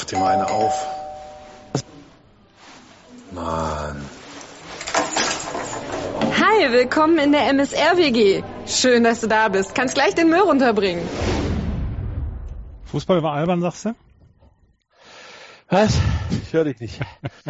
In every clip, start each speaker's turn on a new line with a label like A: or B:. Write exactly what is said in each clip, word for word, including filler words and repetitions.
A: Mach dir mal eine auf. Mann.
B: Hi, willkommen in der M S R-W G. Schön, dass du da bist. Kannst gleich den Müll runterbringen.
C: Fußball war albern, sagst du?
D: Was? Ich höre dich nicht.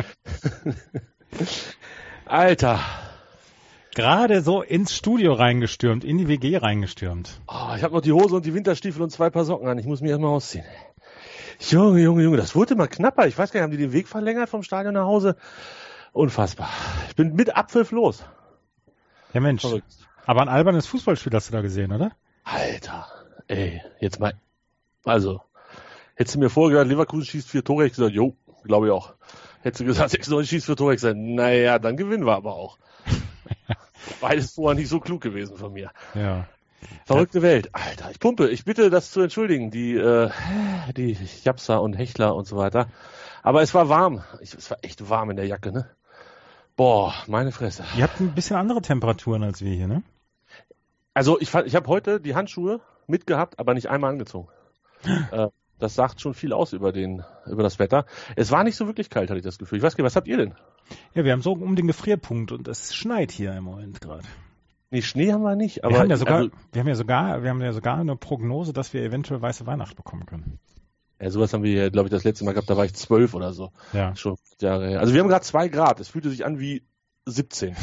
D: Alter.
C: Gerade so ins Studio reingestürmt, in die W G reingestürmt.
D: Oh, ich habe noch die Hose und die Winterstiefel und zwei Paar Socken an. Ich muss mich erstmal ausziehen. Junge, Junge, Junge, das wurde immer knapper. Ich weiß gar nicht, haben die den Weg verlängert vom Stadion nach Hause? Unfassbar. Ich bin mit Abpfiff los.
C: Ja Mensch, verrückt. Aber ein albernes Fußballspiel hast du da gesehen, oder?
D: Alter, ey, jetzt mal, also, hättest du mir vorher gesagt, Leverkusen schießt vier Tore, hätte ich gesagt, jo, glaube ich auch. Hättest du gesagt, sechsundneunzig schießt vier Tore, hätte ich gesagt, naja, dann gewinnen wir aber auch. Beides vorher nicht so klug gewesen von mir.
C: Ja.
D: Verrückte Welt. Alter, ich pumpe. Ich bitte, das zu entschuldigen, die, äh, die Japsa und Hechler und so weiter. Aber es war warm. Ich, es war echt warm in der Jacke, ne? Boah, meine Fresse.
C: Ihr habt ein bisschen andere Temperaturen als wir hier, ne?
D: Also ich, ich habe heute die Handschuhe mitgehabt, aber nicht einmal angezogen. äh, das sagt schon viel aus über den, über das Wetter. Es war nicht so wirklich kalt, hatte ich das Gefühl. Ich weiß gar nicht, was habt ihr denn?
C: Ja, wir haben so um den Gefrierpunkt und es schneit hier im Moment gerade.
D: Nee, Schnee haben wir nicht, aber
C: wir haben ja sogar,
D: also,
C: wir haben ja sogar, wir haben ja sogar eine Prognose, dass wir eventuell weiße Weihnacht bekommen können.
D: Ja, sowas haben wir, glaube ich, das letzte Mal gehabt, da war ich zwölf oder so.
C: Ja.
D: Schon Jahre her. Also wir haben gerade zwei Grad. Es fühlte sich an wie siebzehn.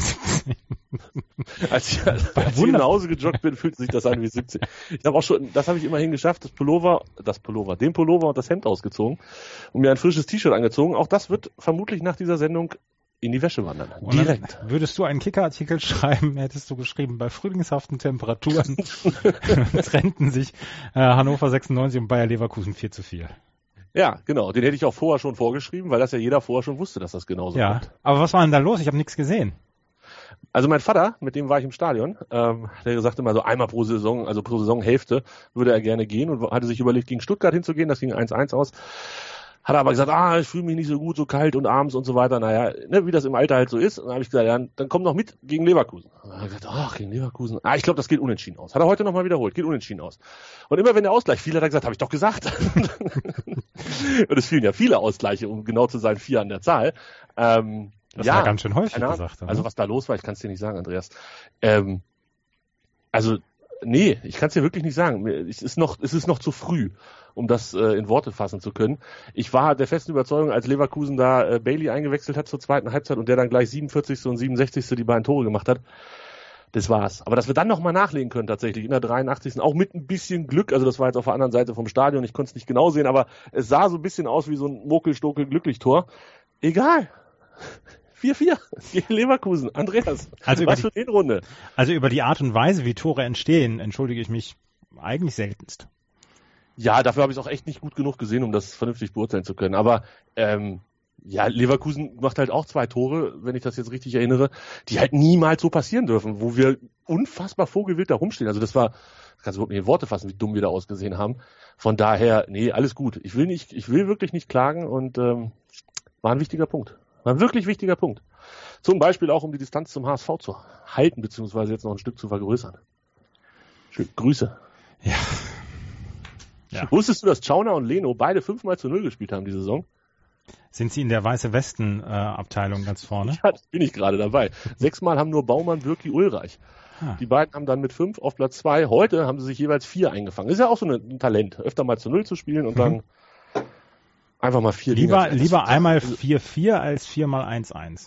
D: als ich, als ich nach Hause gejoggt bin, fühlte sich das an wie siebzehn. Ich habe auch schon, das habe ich immerhin geschafft, das Pullover, das Pullover, den Pullover und das Hemd ausgezogen und mir ein frisches T-Shirt angezogen. Auch das wird vermutlich nach dieser Sendung in die Wäsche wandern.
C: Und direkt. Würdest du einen Kicker-Artikel schreiben, hättest du geschrieben, bei frühlingshaften Temperaturen trennten sich äh, Hannover sechsundneunzig und Bayer Leverkusen vier zu vier.
D: Ja, genau. Den hätte ich auch vorher schon vorgeschrieben, weil das ja jeder vorher schon wusste, dass das genauso
C: ja.
D: kommt.
C: Aber was war denn da los? Ich habe nichts gesehen.
D: Also mein Vater, mit dem war ich im Stadion, ähm, der sagte immer so einmal pro Saison, also pro Saisonhälfte würde er gerne gehen und hatte sich überlegt, gegen Stuttgart hinzugehen. Das ging eins eins aus. Hat er aber gesagt, ah, ich fühle mich nicht so gut, so kalt und abends und so weiter. Naja, ne, wie das im Alter halt so ist. Und dann habe ich gesagt, ja, dann komm noch mit gegen Leverkusen. Und dann hat er gesagt, ach, gegen Leverkusen. Ah, ich glaube, das geht unentschieden aus. Hat er heute nochmal wiederholt, geht unentschieden aus. Und immer wenn der Ausgleich fiel, hat er gesagt, habe ich doch gesagt. Und es fielen ja viele Ausgleiche, um genau zu sein, vier an der Zahl. Ähm,
C: das
D: ja,
C: war ganz schön häufig gesagt. Oder?
D: Also was da los war, ich kann es dir nicht sagen, Andreas. Ähm, also nee, ich kann es dir wirklich nicht sagen. Es ist noch, es ist noch zu früh, um das äh, in Worte fassen zu können. Ich war der festen Überzeugung, als Leverkusen da äh, Bailey eingewechselt hat zur zweiten Halbzeit und der dann gleich siebenundvierzigste und siebenundsechzigste die beiden Tore gemacht hat, das war's. Aber dass wir dann nochmal nachlegen können tatsächlich in der dreiundachtzigsten auch mit ein bisschen Glück, also das war jetzt auf der anderen Seite vom Stadion, ich konnte es nicht genau sehen, aber es sah so ein bisschen aus wie so ein Mokel-Stokel-Glücklich-Tor. Egal. vier vier gegen Leverkusen. Andreas,
C: also
D: was
C: die,
D: für eine Runde.
C: Also über die Art und Weise, wie Tore entstehen, entschuldige ich mich eigentlich seltenst.
D: Ja, dafür habe ich es auch echt nicht gut genug gesehen, um das vernünftig beurteilen zu können. Aber ähm, ja, Leverkusen macht halt auch zwei Tore, wenn ich das jetzt richtig erinnere, die halt niemals so passieren dürfen, wo wir unfassbar vogelwild da rumstehen. Also das war, das kannst du überhaupt nicht in Worte fassen, wie dumm wir da ausgesehen haben. Von daher, nee, alles gut. Ich will nicht, ich will wirklich nicht klagen und ähm, war ein wichtiger Punkt. War ein wirklich wichtiger Punkt. Zum Beispiel auch, um die Distanz zum H S V zu halten, beziehungsweise jetzt noch ein Stück zu vergrößern. Schön, Grüße.
C: Ja. ja.
D: Wusstest du, dass Schauner und Leno beide fünfmal zu null gespielt haben diese Saison?
C: Sind sie in der Weiße Westen-Abteilung äh, ganz vorne?
D: Ja, das bin ich gerade dabei. Sechsmal haben nur Baumann, Bürki, Ulreich. Ah. Die beiden haben dann mit fünf auf Platz zwei. Heute haben sie sich jeweils vier eingefangen. Ist ja auch so ein Talent, öfter mal zu null zu spielen und mhm. dann einfach mal vier.
C: Lieber, lieber einmal vier vier als viermal eins eins.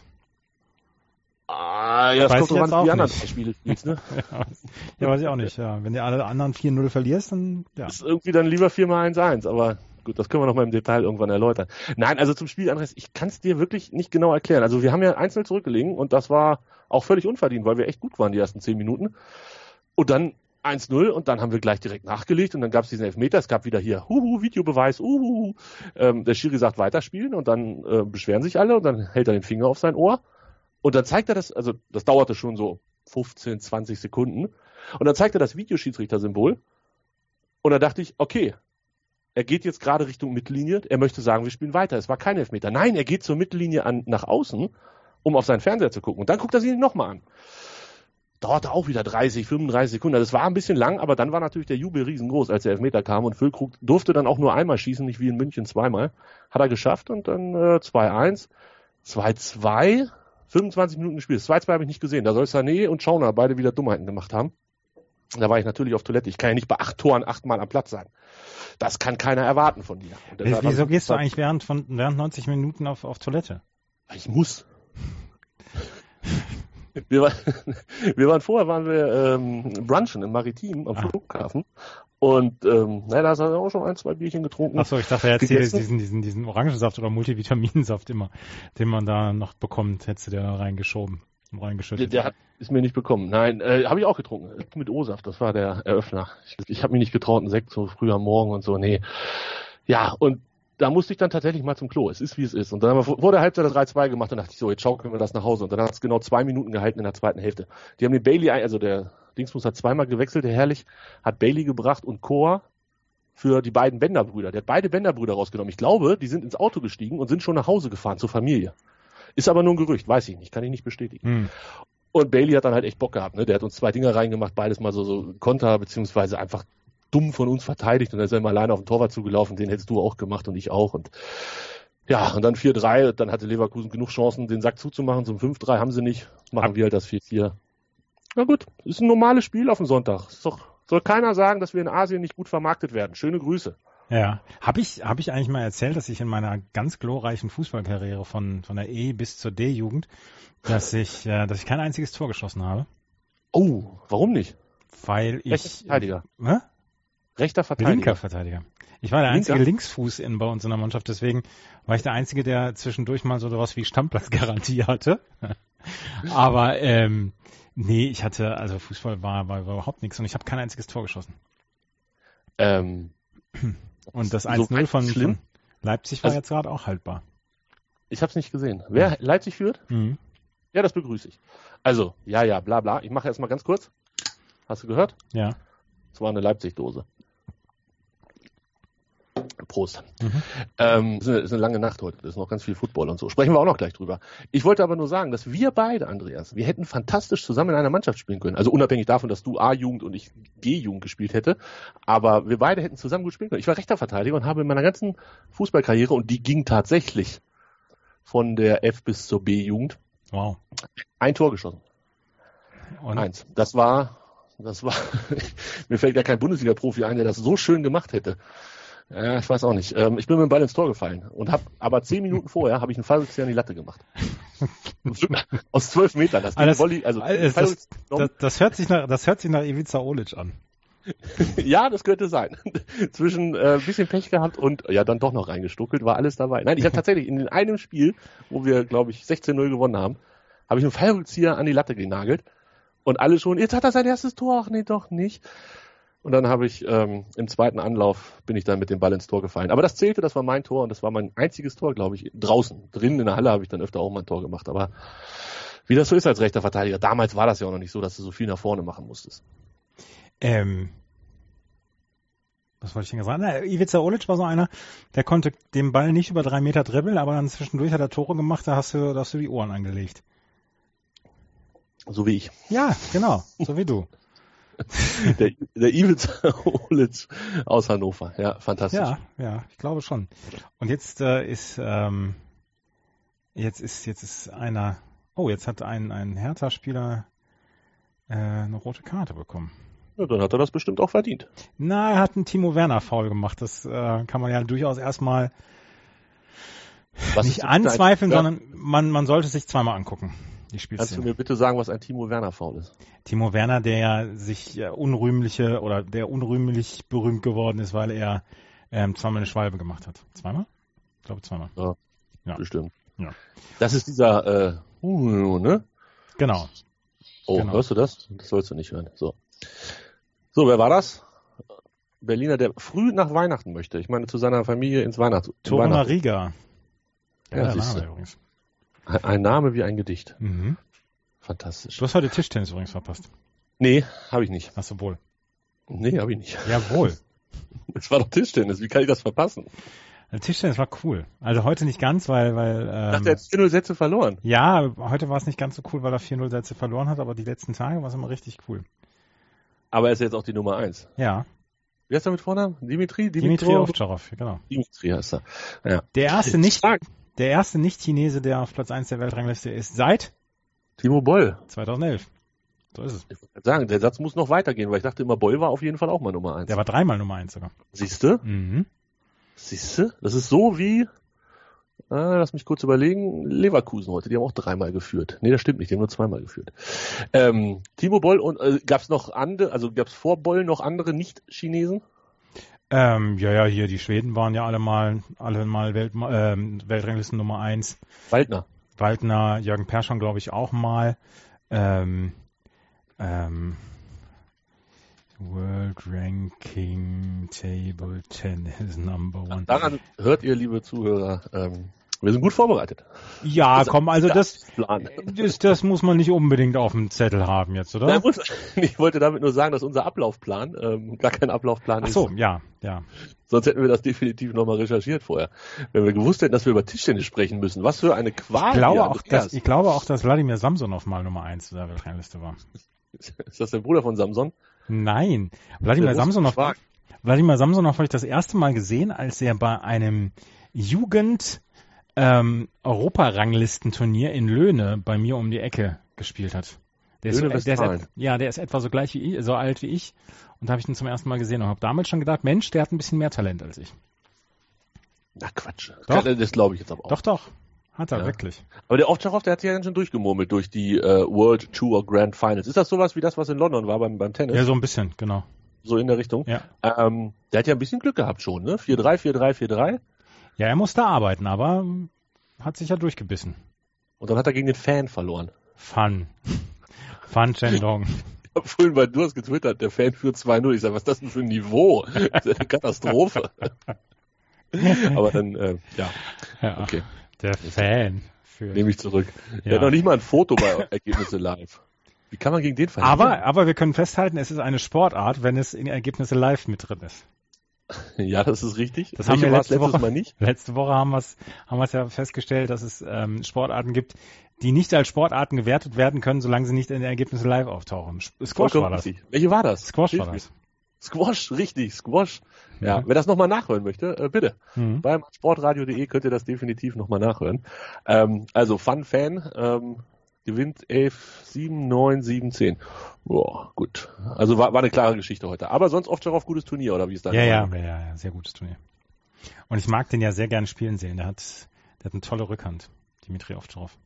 D: Ah, ja, das
C: weiß
D: kommt drauf an, wie die anderen
C: nicht.
D: Spiele spielst, ne?
C: ja, ja, weiß ich auch nicht. Ja. Wenn du alle anderen vier null verlierst, dann ja.
D: Ist irgendwie dann lieber viermal eins eins, aber gut, das können wir noch mal im Detail irgendwann erläutern. Nein, also zum Spiel, Andreas, ich kann es dir wirklich nicht genau erklären. Also wir haben ja einzeln zurückgelegen und das war auch völlig unverdient, weil wir echt gut waren die ersten zehn Minuten. Und dann eins null und dann haben wir gleich direkt nachgelegt und dann gab es diesen Elfmeter, es gab wieder hier, huhu, Videobeweis, uhu. Ähm, der Schiri sagt weiterspielen und dann äh, beschweren sich alle und dann hält er den Finger auf sein Ohr und dann zeigt er das, also das dauerte schon so fünfzehn, zwanzig Sekunden und dann zeigt er das Videoschiedsrichter-Symbol und da dachte ich, okay, er geht jetzt gerade Richtung Mittellinie, er möchte sagen, wir spielen weiter, es war kein Elfmeter. Nein, er geht zur Mittellinie an, nach außen, um auf seinen Fernseher zu gucken und dann guckt er sich ihn nochmal an. dauerte auch wieder dreißig, fünfunddreißig Sekunden. Das war ein bisschen lang, aber dann war natürlich der Jubel riesengroß, als der Elfmeter kam. Und Füllkrug durfte dann auch nur einmal schießen, nicht wie in München zweimal. Hat er geschafft und dann äh, zwei eins, zwei zwei, fünfundzwanzig Minuten gespielt. zwei zwei habe ich nicht gesehen. Da soll Sané und Schauner beide wieder Dummheiten gemacht haben. Da war ich natürlich auf Toilette. Ich kann ja nicht bei acht Toren achtmal am Platz sein. Das kann keiner erwarten von dir.
C: Wieso gehst du eigentlich während von während neunzig Minuten auf, auf Toilette?
D: Ich muss. Wir, war, wir waren vorher, waren wir ähm, brunchen im Maritim am ah. Flughafen und ähm, naja, da hast du auch schon ein, zwei Bierchen getrunken.
C: Achso, ich dachte, er hätte diesen, diesen, diesen Orangensaft oder Multivitaminsaft immer, den man da noch bekommt, hättest du der da reingeschoben, reingeschüttet.
D: Der, der hat, ist mir nicht bekommen. Nein, äh, habe ich auch getrunken. Mit O-Saft, das war der Eröffner. Ich, ich habe mich nicht getraut, einen Sekt so früh am Morgen und so, nee. Ja, und da musste ich dann tatsächlich mal zum Klo. Es ist, wie es ist. Und dann haben wir vor der Halbzeit das drei zwei gemacht und dachte ich so, jetzt schaukeln wir das nach Hause. Und dann hat es genau zwei Minuten gehalten in der zweiten Hälfte. Die haben den Bailey, also der Dingsbus hat zweimal gewechselt, der Herrlich, hat Bailey gebracht und Chor für die beiden Bender-Brüder. Der hat beide Bender-Brüder rausgenommen. Ich glaube, die sind ins Auto gestiegen und sind schon nach Hause gefahren zur Familie. Ist aber nur ein Gerücht, weiß ich nicht, kann ich nicht bestätigen. Hm. Und Bailey hat dann halt echt Bock gehabt, ne? Der hat uns zwei Dinger reingemacht, beides mal so, so Konter, beziehungsweise einfach dumm von uns verteidigt und dann ist er immer alleine auf den Torwart zugelaufen, den hättest du auch gemacht und ich auch und ja, und dann vier drei, dann hatte Leverkusen genug Chancen, den Sack zuzumachen, zum fünf drei haben sie nicht, machen wir halt das vier vier. Na gut, ist ein normales Spiel auf dem Sonntag. Ist doch, soll keiner sagen, dass wir in Asien nicht gut vermarktet werden. Schöne Grüße.
C: Ja, habe ich hab ich eigentlich mal erzählt, dass ich in meiner ganz glorreichen Fußballkarriere von von der E bis zur D-Jugend, dass ich äh, dass ich kein einziges Tor geschossen habe.
D: Oh, warum nicht?
C: Weil ich
D: Rechter Verteidiger.
C: Äh,
D: Rechter Verteidiger.
C: Linker Verteidiger. Ich war der
D: Linker?
C: einzige Linksfuß in bei uns in der Mannschaft, deswegen war ich der Einzige, der zwischendurch mal so was wie Stammplatzgarantie hatte. Aber ähm, nee, ich hatte, also Fußball war, war überhaupt nichts und ich habe kein einziges Tor geschossen.
D: Ähm,
C: und das eins null
D: so
C: von, von Leipzig war also, jetzt gerade auch haltbar.
D: Ich habe es nicht gesehen. Wer mhm. Leipzig führt?
C: Mhm.
D: Ja, das begrüße ich. Also, ja, ja, bla bla. Ich mache erstmal ganz kurz. Hast du gehört?
C: Ja.
D: Das war eine Leipzig-Dose. Prost.
C: Mhm.
D: Ähm, ist, eine, ist eine lange Nacht heute. Das ist noch ganz viel Football und so. Sprechen wir auch noch gleich drüber. Ich wollte aber nur sagen, dass wir beide, Andreas, wir hätten fantastisch zusammen in einer Mannschaft spielen können. Also unabhängig davon, dass du A-Jugend und ich G-Jugend gespielt hätte. Aber wir beide hätten zusammen gut spielen können. Ich war rechter Verteidiger und habe in meiner ganzen Fußballkarriere, und die ging tatsächlich von der F bis zur B-Jugend,
C: wow,
D: ein Tor geschossen.
C: Und?
D: Eins. Das war, das war, mir fällt ja kein Bundesliga-Profi ein, der das so schön gemacht hätte. Ja, ich weiß auch nicht. Ähm, ich bin mit dem Ball ins Tor gefallen und habe, aber zehn Minuten vorher habe ich einen Fallrückzieher an die Latte gemacht. Aus zwölf Metern. Das,
C: das,
D: Volley, also
C: das, das, das, das hört sich nach, das hört sich nach Ivica Olic an.
D: Ja, das könnte sein. Zwischen äh, bisschen Pech gehabt und ja dann doch noch reingestuckelt, war alles dabei. Nein, ich habe tatsächlich in einem Spiel, wo wir, glaube ich, sechzehn null gewonnen haben, habe ich einen Fallrückzieher an die Latte genagelt und alle schon, jetzt hat er sein erstes Tor, ach nee, doch nicht. Und dann habe ich ähm, im zweiten Anlauf bin ich dann mit dem Ball ins Tor gefallen. Aber das zählte, das war mein Tor und das war mein einziges Tor, glaube ich, draußen. Drinnen in der Halle habe ich dann öfter auch mal ein Tor gemacht. Aber wie das so ist als rechter Verteidiger, damals war das ja auch noch nicht so, dass du so viel nach vorne machen musstest.
C: Ähm, was wollte ich denn sagen? Na, Ivica Olic war so einer, der konnte den Ball nicht über drei Meter dribbeln, aber dann zwischendurch hat er Tore gemacht, da hast du, da hast du die Ohren angelegt.
D: So wie ich.
C: Ja, genau, so wie du.
D: Der, der Ivica Olic aus Hannover, ja, fantastisch.
C: Ja, ja, ich glaube schon. Und jetzt äh, ist ähm, jetzt ist jetzt ist einer, oh, jetzt hat ein ein Hertha-Spieler äh, eine rote Karte bekommen.
D: Ja, dann hat er das bestimmt auch verdient.
C: Na, er hat einen Timo Werner Foul gemacht. Das äh, kann man ja durchaus erstmal nicht anzweifeln, ja, sondern man man sollte sich zweimal angucken. Die Spielszene.
D: Kannst du mir bitte sagen, was ein Timo Werner Foul ist?
C: Timo Werner, der ja sich äh, unrühmliche oder der unrühmlich berühmt geworden ist, weil er ähm, zweimal eine Schwalbe gemacht hat. Zweimal? Ich glaube zweimal.
D: Ja,
C: ja.
D: Bestimmt.
C: Ja.
D: Das ist dieser, äh, uh, ne?
C: Genau.
D: Oh,
C: genau.
D: Hörst du das? Das sollst du nicht hören. So. So, wer war das? Berliner, der früh nach Weihnachten möchte. Ich meine, zu seiner Familie ins Weihnachts...
C: Toruna Riga.
D: Ja, ja, Name übrigens. Ein Name wie ein Gedicht.
C: Mhm.
D: Fantastisch.
C: Du hast heute Tischtennis übrigens verpasst.
D: Nee, habe ich nicht.
C: Hast du wohl?
D: Nee, habe ich nicht.
C: Jawohl.
D: Es war doch Tischtennis. Wie kann ich das verpassen?
C: Tischtennis war cool. Also heute nicht ganz, weil... weil ähm,
D: ich dachte, er hat vier null Sätze verloren.
C: Ja, heute war es nicht ganz so cool, weil er vier null Sätze verloren hat, aber die letzten Tage war es immer richtig cool.
D: Aber er ist jetzt auch die Nummer eins.
C: Ja.
D: Wie heißt er mit Vornamen? Dimitri?
C: Dimitri Ovtcharov, genau.
D: Dimitri heißt er. Ja.
C: Der erste nicht, der erste Nicht-Chinese, der auf Platz eins der Weltrangliste ist, seit
D: Timo Boll.
C: zweitausendelf. So ist es.
D: Ich wollte sagen, der Satz muss noch weitergehen, weil ich dachte immer, Boll war auf jeden Fall auch mal Nummer eins.
C: Der war dreimal Nummer eins sogar.
D: Siehste?
C: Mhm.
D: Siehste? Das ist so wie, äh, lass mich kurz überlegen, Leverkusen heute, die haben auch dreimal geführt. Nee, das stimmt nicht, die haben nur zweimal geführt. Ähm, Timo Boll und äh, gab es noch andere, also gab es vor Boll noch andere Nicht-Chinesen?
C: Ähm, ja, ja, hier, die Schweden waren ja alle mal, alle mal Welt, ähm, Weltranglisten Nummer eins.
D: Waldner.
C: Waldner, Jürgen Persson, glaube ich, auch mal. Ähm, ähm, World Ranking Table Tennis Number One.
D: Daran hört ihr, liebe Zuhörer, ähm, wir sind gut vorbereitet.
C: Ja, das komm, also das,
D: Plan.
C: das, das muss man nicht unbedingt auf dem Zettel haben jetzt, oder?
D: Na, muss, ich wollte damit nur sagen, dass unser Ablaufplan ähm, gar kein Ablaufplan
C: Ach
D: ist.
C: so, ja, ja.
D: Sonst hätten wir das definitiv nochmal recherchiert vorher. Wenn wir gewusst hätten, dass wir über Tischtennis sprechen müssen. Was für eine Qual.
C: Ich glaube, auch, dass, ich glaube auch, dass Wladimir Samsonov mal Nummer eins der Weltrangliste war.
D: Ist das der Bruder von Samson?
C: Nein. Wladimir Samsonov, Wladimir Samsonov habe ich das erste Mal gesehen, als er bei einem Jugend ähm, Europaranglistenturnier in Löhne bei mir um die Ecke gespielt hat. Der ist, so, der ist, ja, der ist etwa so gleich wie ich, so alt wie ich. Und da habe ich ihn zum ersten Mal gesehen und habe damals schon gedacht, Mensch, der hat ein bisschen mehr Talent als ich.
D: Na Quatsch.
C: Doch.
D: Das glaube ich jetzt aber auch.
C: Doch, doch. Hat er
D: Ja.
C: wirklich.
D: Aber der Ovtcharov, der hat sich ja ganz schön durchgemurmelt durch die äh, World Tour Grand Finals. Ist das sowas wie das, was in London war beim, beim Tennis?
C: Ja, so ein bisschen, genau.
D: So in der Richtung?
C: Ja.
D: Ähm, der hat ja ein bisschen Glück gehabt schon, ne? vier drei, vier drei, vier drei.
C: Ja, er musste arbeiten, aber hat sich ja durchgebissen.
D: Und dann hat er gegen den Fan verloren.
C: Fan. Fan Chendong.
D: Ich habe vorhin bei du hast getwittert, der Fan führt zwei null. Ich sage, was ist das denn für ein Niveau? Das ist eine Katastrophe. Aber dann, äh, ja,
C: Ja,
D: okay.
C: der Fan. Für
D: Nehme ich zurück.
C: Ja.
D: Der hat noch nicht mal ein Foto bei Ergebnisse live. Wie kann man gegen den verlieren?
C: aber, aber wir können festhalten, es ist eine Sportart, wenn es in Ergebnisse live mit drin ist.
D: Ja, das ist richtig.
C: Das haben
D: Welche
C: wir
D: war es
C: letzte
D: letztes
C: Woche,
D: Mal nicht.
C: letzte Woche haben wir es haben wir es ja festgestellt, dass es ähm, Sportarten gibt, die nicht als Sportarten gewertet werden können, solange sie nicht in den Ergebnissen live auftauchen. Squash
D: Vollkommen
C: war das.
D: richtig. Welche war das?
C: Squash war das.
D: Squash, richtig, Squash. Ja,
C: Mhm.
D: wer das nochmal nachhören möchte, äh, bitte.
C: Mhm.
D: Beim sportradio punkt de könnt ihr das definitiv nochmal nachhören. Ähm, also Fun Fan ähm, gewinnt elf sieben neun sieben zehn. Boah, gut. Also war, war eine klare Geschichte heute. Aber sonst oft schon auf gutes Turnier, oder wie ist das?
C: Ja, ja, ja, ja, ja, sehr gutes Turnier. Und ich mag den ja sehr gerne spielen sehen. Der hat, der hat eine tolle Rückhand, Dimitri Ovtcharov.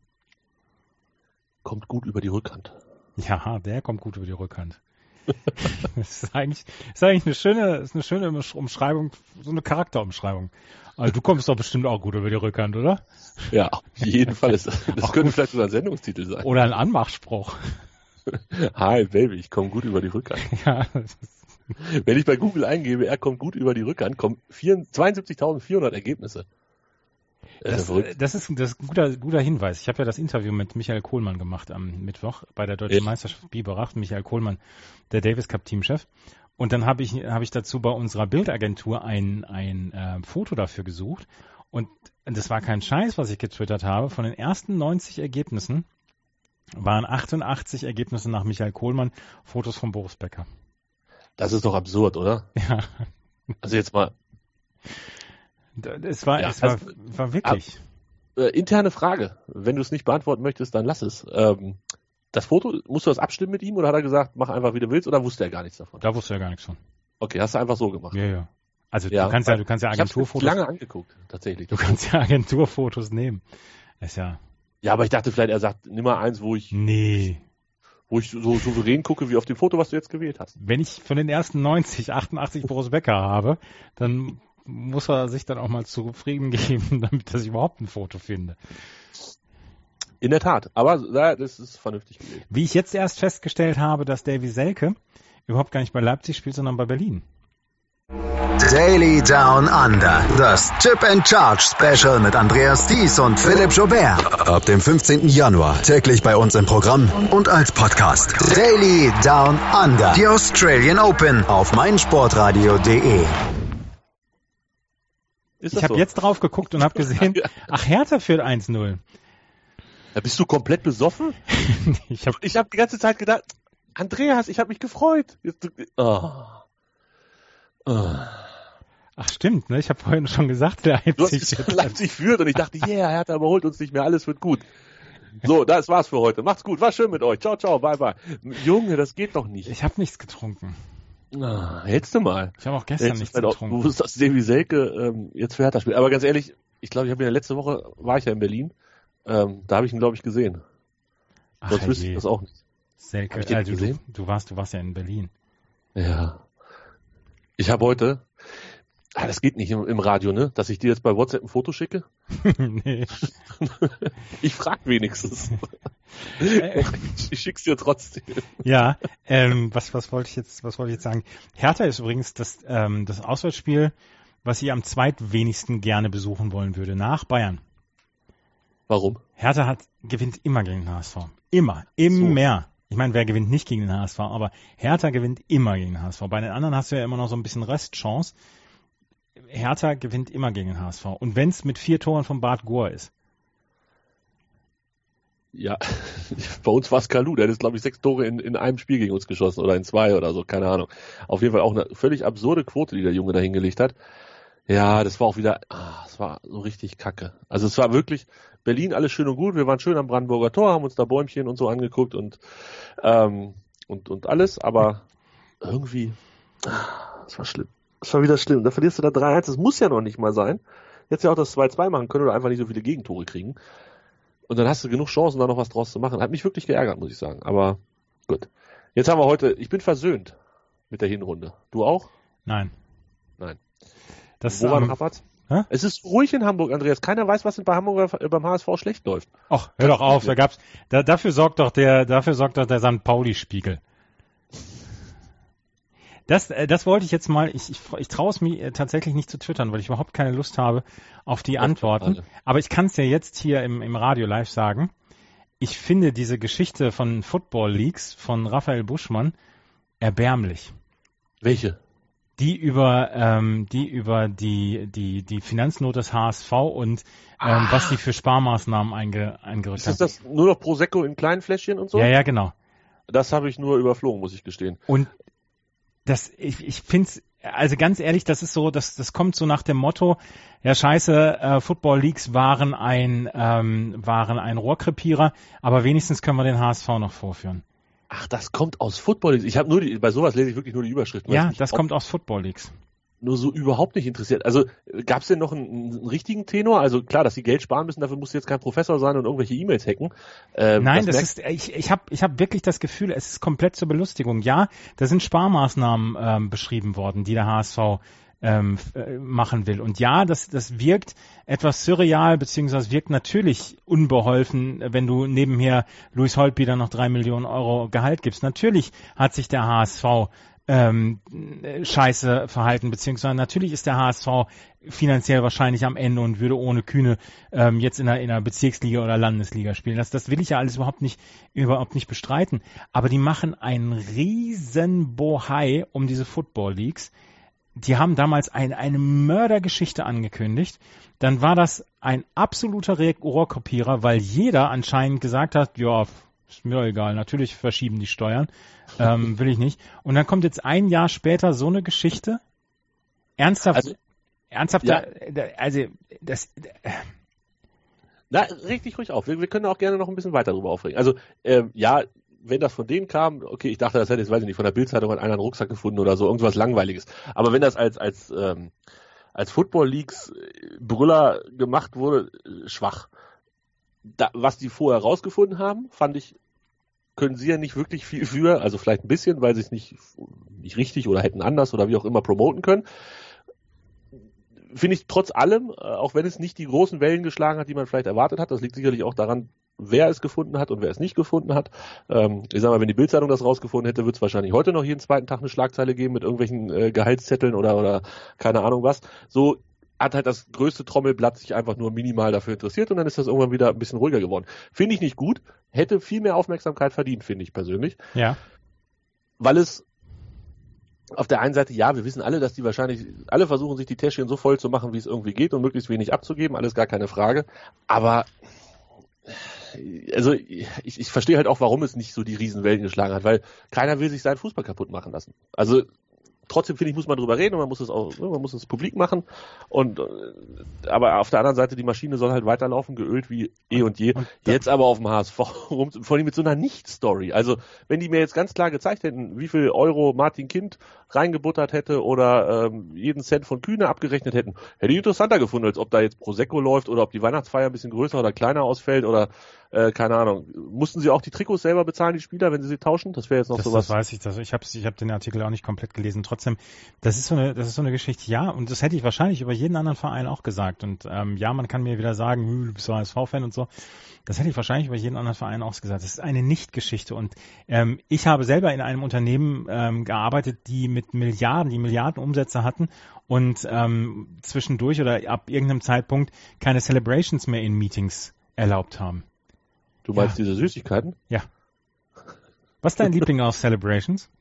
D: Kommt gut über die Rückhand.
C: Ja, der kommt gut über die Rückhand. Das ist eigentlich, ist eigentlich eine schöne, ist eine schöne Umschreibung, so eine Charakterumschreibung. Also du kommst doch bestimmt auch gut über die Rückhand, oder?
D: Ja, auf jeden Fall. Ist, das
C: Auch
D: könnte
C: gut.
D: vielleicht sogar ein Sendungstitel sein.
C: Oder ein Anmachspruch.
D: Hi, Baby, ich komme gut über die Rückhand.
C: Ja, das ist,
D: Wenn ich bei Google eingebe, er kommt gut über die Rückhand, kommen zweiundsiebzigtausendvierhundert Ergebnisse. Das,
C: das,
D: ist ja verrückt.
C: das ist, das ist ein guter, guter Hinweis. Ich habe ja das Interview mit Michael Kohlmann gemacht am Mittwoch bei der Deutschen
D: Ja.
C: Meisterschaft Biberach. Michael Kohlmann, der Davis Cup Teamchef. Und dann habe ich, habe ich dazu bei unserer Bildagentur ein, ein äh, Foto dafür gesucht. Und das war kein Scheiß, was ich getwittert habe. Von den ersten neunzig Ergebnissen waren achtundachtzig Ergebnisse nach Michael Kohlmann Fotos von Boris Becker.
D: Das ist doch absurd, oder?
C: Ja,
D: Also jetzt mal
C: es war,
D: Ja,
C: es war,
D: also,
C: war wirklich.
D: äh, interne Frage. Wenn du es nicht beantworten möchtest, dann lass es. Ähm, das Foto, musst du das abstimmen mit ihm oder hat er gesagt, mach einfach wie du willst oder wusste er gar nichts davon?
C: Da wusste er gar nichts von.
D: Okay, hast du einfach so gemacht.
C: Ja, ja. Also
D: Ja,
C: du kannst ja, du kannst ja
D: Ich habe
C: Agenturfotos.
D: lange angeguckt, tatsächlich.
C: Du kannst ja Agenturfotos nehmen. Das ist ja.
D: Ja, aber ich dachte vielleicht, er sagt, nimm mal eins, wo ich,
C: Nee.
D: wo ich so souverän gucke wie auf dem Foto, was du jetzt gewählt hast.
C: Wenn ich von den ersten neunzig, achtundachtzig Boris Becker habe, dann muss er sich dann auch mal zufrieden geben, damit dass ich überhaupt ein Foto finde.
D: In der Tat, aber ja, das ist vernünftig gewählt.
C: Wie ich jetzt erst festgestellt habe, dass Davy Selke überhaupt gar nicht bei Leipzig spielt, sondern bei Berlin.
A: Daily Down Under. Das Chip and Charge Special mit Andreas Thies und Philipp Joubert. Ab dem fünfzehnten Januar täglich bei uns im Programm und als Podcast. Daily Down Under. Die Australian Open auf meinsportradio punkt de.
D: Ist
C: ich habe
D: so?
C: jetzt drauf geguckt und habe gesehen, ach, Hertha führt eins null.
D: Da bist du komplett besoffen?
C: ich habe
D: ich hab die ganze Zeit gedacht, Andreas, ich habe mich gefreut. Jetzt, oh. Oh.
C: Ach stimmt, ne? Ich habe vorhin schon gesagt, Leipzig,
D: du hast gesagt, Leipzig führt und ich dachte, yeah, Hertha überholt uns nicht mehr, alles wird gut. So, das war's für heute. Macht's gut, war schön mit euch. Ciao, ciao, bye, bye. Junge, das geht doch nicht.
C: Ich habe nichts getrunken.
D: Ah, hättest du mal.
C: Ich habe auch gestern
D: Hättest
C: nichts
D: du
C: getrunken.
D: Du wusstest, dass Davy Selke ähm, jetzt für Hertha spielt. Aber ganz ehrlich, ich glaube, ich habe ja letzte Woche, war ich ja in Berlin, ähm, da habe ich ihn, glaube ich, gesehen.
C: Ach,
D: Sonst wüsste ich das auch nicht.
C: Selke,
D: Hab ich den
C: also,
D: gesehen?
C: Du, du, warst, du warst ja in Berlin.
D: Ja. Ich habe heute, ah, das geht nicht im, im Radio, ne, dass ich dir jetzt bei WhatsApp ein Foto schicke.
C: Nee.
D: Ich frag wenigstens. ich, ich schick's dir trotzdem.
C: Ja, ähm, was, was wollte ich jetzt, was wollte ich jetzt sagen? Hertha ist übrigens das, ähm, das Auswärtsspiel, was ich am zweitwenigsten gerne besuchen wollen würde, nach Bayern.
D: Warum?
C: Hertha hat, gewinnt immer gegen den H S V. Immer. Immer. So. Ich meine, wer gewinnt nicht gegen den H S V? Aber Hertha gewinnt immer gegen den H S V. Bei den anderen hast du ja immer noch so ein bisschen Restchance. Hertha gewinnt immer gegen den H S V. Und wenn es mit vier Toren von Bart Gohr ist.
D: Ja, bei uns war es Kalu. Der hat jetzt, glaube ich, sechs Tore in, in einem Spiel gegen uns geschossen oder in zwei oder so, keine Ahnung. Auf jeden Fall auch eine völlig absurde Quote, die der Junge da hingelegt hat. Ja, das war auch wieder, ah, das war so richtig kacke. Also es war wirklich, Berlin, alles schön und gut. Wir waren schön am Brandenburger Tor, haben uns da Bäumchen und so angeguckt und, ähm, und, und alles, aber irgendwie, ah, das war schlimm. Das war wieder schlimm. Da verlierst du da drei eins. Das muss ja noch nicht mal sein. Jetzt ja auch das zwei zwei machen können oder einfach nicht so viele Gegentore kriegen. Und dann hast du genug Chancen, da noch was draus zu machen. Hat mich wirklich geärgert, muss ich sagen. Aber gut. Jetzt haben wir heute, ich bin versöhnt mit der Hinrunde. Du auch?
C: Nein.
D: Nein.
C: Das,
D: Wo war
C: ähm,
D: Havertz?
C: hä?
D: Es ist ruhig in Hamburg, Andreas. Keiner weiß, was bei Hamburg beim H S V schlecht läuft.
C: Ach, hör doch auf. Da gab's, da, dafür sorgt doch der, dafür sorgt doch der Sankt Pauli-Spiegel. Das, äh, das wollte ich jetzt mal, ich, ich, ich traue es mir tatsächlich nicht zu twittern, weil ich überhaupt keine Lust habe auf die Antworten. Aber ich kann es ja jetzt hier im, im Radio live sagen. Ich finde diese Geschichte von Football Leagues von Raphael Buschmann erbärmlich.
D: Welche?
C: Die über, ähm, die über die, die, die Finanznot des H S V und ähm,
D: Ah.
C: was die für Sparmaßnahmen einge, eingerückt
D: Ist
C: haben.
D: das, das nur noch Prosecco in kleinen Fläschchen und so?
C: Ja, ja, genau.
D: Das habe ich nur überflogen, muss ich gestehen.
C: Und das, ich, ich finde es, also ganz ehrlich, das ist so, das, das kommt so nach dem Motto, ja scheiße, äh, Football Leagues waren ein, ähm, waren ein Rohrkrepierer, aber wenigstens können wir den H S V noch vorführen.
D: Ach, das kommt aus Football Leagues. Ich habe nur die, bei sowas lese ich wirklich nur die Überschriften. weil
C: Ja,
D: es mich
C: das
D: auch
C: kommt aus Football Leagues.
D: nur so überhaupt nicht interessiert. Also gab es denn noch einen, einen richtigen Tenor? Also klar, dass sie Geld sparen müssen, dafür musst du jetzt kein Professor sein und irgendwelche E-Mails hacken. Ähm,
C: Nein, das
D: merkst-
C: ist, ich, ich habe ich hab wirklich das Gefühl, es ist komplett zur Belustigung. Ja, da sind Sparmaßnahmen ähm, beschrieben worden, die der H S V ähm, f- äh, machen will. Und ja, das, das wirkt etwas surreal, beziehungsweise wirkt natürlich unbeholfen, wenn du nebenher Luis Holtby dann noch drei Millionen Euro Gehalt gibst. Natürlich hat sich der H S V ähm, scheiße verhalten, beziehungsweise natürlich ist der H S V finanziell wahrscheinlich am Ende und würde ohne Kühne ähm, jetzt in einer, in einer Bezirksliga oder Landesliga spielen. Das, das will ich ja alles überhaupt nicht, überhaupt nicht bestreiten. Aber die machen einen riesen Bohai um diese Football Leagues. Die haben damals ein, eine Mördergeschichte angekündigt. Dann war das ein absoluter Re- Rohrkopierer, weil jeder anscheinend gesagt hat, ja, ist mir doch egal, natürlich verschieben die Steuern, ähm, will ich nicht. Und dann kommt jetzt ein Jahr später so eine Geschichte. Ernsthaft,
D: Also,
C: ernsthaft,
D: ja.
C: da, also das,
D: Na, richtig ruhig auf. Wir, wir können auch gerne noch ein bisschen weiter darüber aufregen. Also, ähm, ja, wenn das von denen kam, okay, ich dachte, das hätte jetzt, weiß ich nicht, von der Bildzeitung hat einer einen Rucksack gefunden oder so, irgendwas Langweiliges. Aber wenn das als, als, ähm, als Football Leagues Brüller gemacht wurde, äh, schwach. Da, was die vorher rausgefunden haben, fand ich, können sie ja nicht wirklich viel für, also vielleicht ein bisschen, weil sie es nicht, nicht richtig oder hätten anders oder wie auch immer promoten können. Finde ich trotz allem, äh, auch wenn es nicht die großen Wellen geschlagen hat, die man vielleicht erwartet hat, das liegt sicherlich auch daran, wer es gefunden hat und wer es nicht gefunden hat. Ähm, ich sag mal, wenn die Bildzeitung das rausgefunden hätte, wird es wahrscheinlich heute noch jeden zweiten Tag eine Schlagzeile geben mit irgendwelchen äh, Gehaltszetteln oder, oder keine Ahnung was. So hat halt das größte Trommelblatt sich einfach nur minimal dafür interessiert und dann ist das irgendwann wieder ein bisschen ruhiger geworden. Finde ich nicht gut, hätte viel mehr Aufmerksamkeit verdient, finde ich persönlich.
C: ja,
D: Weil es auf der einen Seite, ja, wir wissen alle, dass die wahrscheinlich, alle versuchen sich die Täschchen so voll zu machen, wie es irgendwie geht und möglichst wenig abzugeben, alles gar keine Frage. Aber also ich, ich verstehe halt auch, warum es nicht so die Riesenwellen geschlagen hat, weil keiner will sich seinen Fußball kaputt machen lassen. Also trotzdem finde ich, muss man drüber reden und man muss es auch, man muss es publik machen. Und aber auf der anderen Seite, die Maschine soll halt weiterlaufen, geölt wie eh und je. Und jetzt aber auf dem H S V, vor allem mit so einer Nicht-Story. Also wenn die mir jetzt ganz klar gezeigt hätten, wie viel Euro Martin Kind reingebuttert hätte oder ähm, jeden Cent von Kühne abgerechnet hätten, hätte ich interessanter gefunden, als ob da jetzt Prosecco läuft oder ob die Weihnachtsfeier ein bisschen größer oder kleiner ausfällt oder äh, keine Ahnung. Mussten sie auch die Trikots selber bezahlen, die Spieler, wenn sie sie tauschen? Das wäre jetzt noch
C: das,
D: sowas.
C: Das weiß ich. Das, ich habe ich hab den Artikel auch nicht komplett gelesen. Trotzdem, das ist so eine, das ist so eine Geschichte. Ja, und das hätte ich wahrscheinlich über jeden anderen Verein auch gesagt. Und ähm, ja, man kann mir wieder sagen, hm, du bist H S V-Fan und so. Das hätte ich wahrscheinlich über jeden anderen Verein auch gesagt. Das ist eine Nicht-Geschichte. Und ähm, ich habe selber in einem Unternehmen ähm, gearbeitet, die mit Milliarden, die Milliarden Umsätze hatten und ähm, zwischendurch oder ab irgendeinem Zeitpunkt keine Celebrations mehr in Meetings erlaubt haben.
D: Du meinst
C: ja.
D: diese Süßigkeiten?
C: Ja. Was ist dein Liebling aus Celebrations?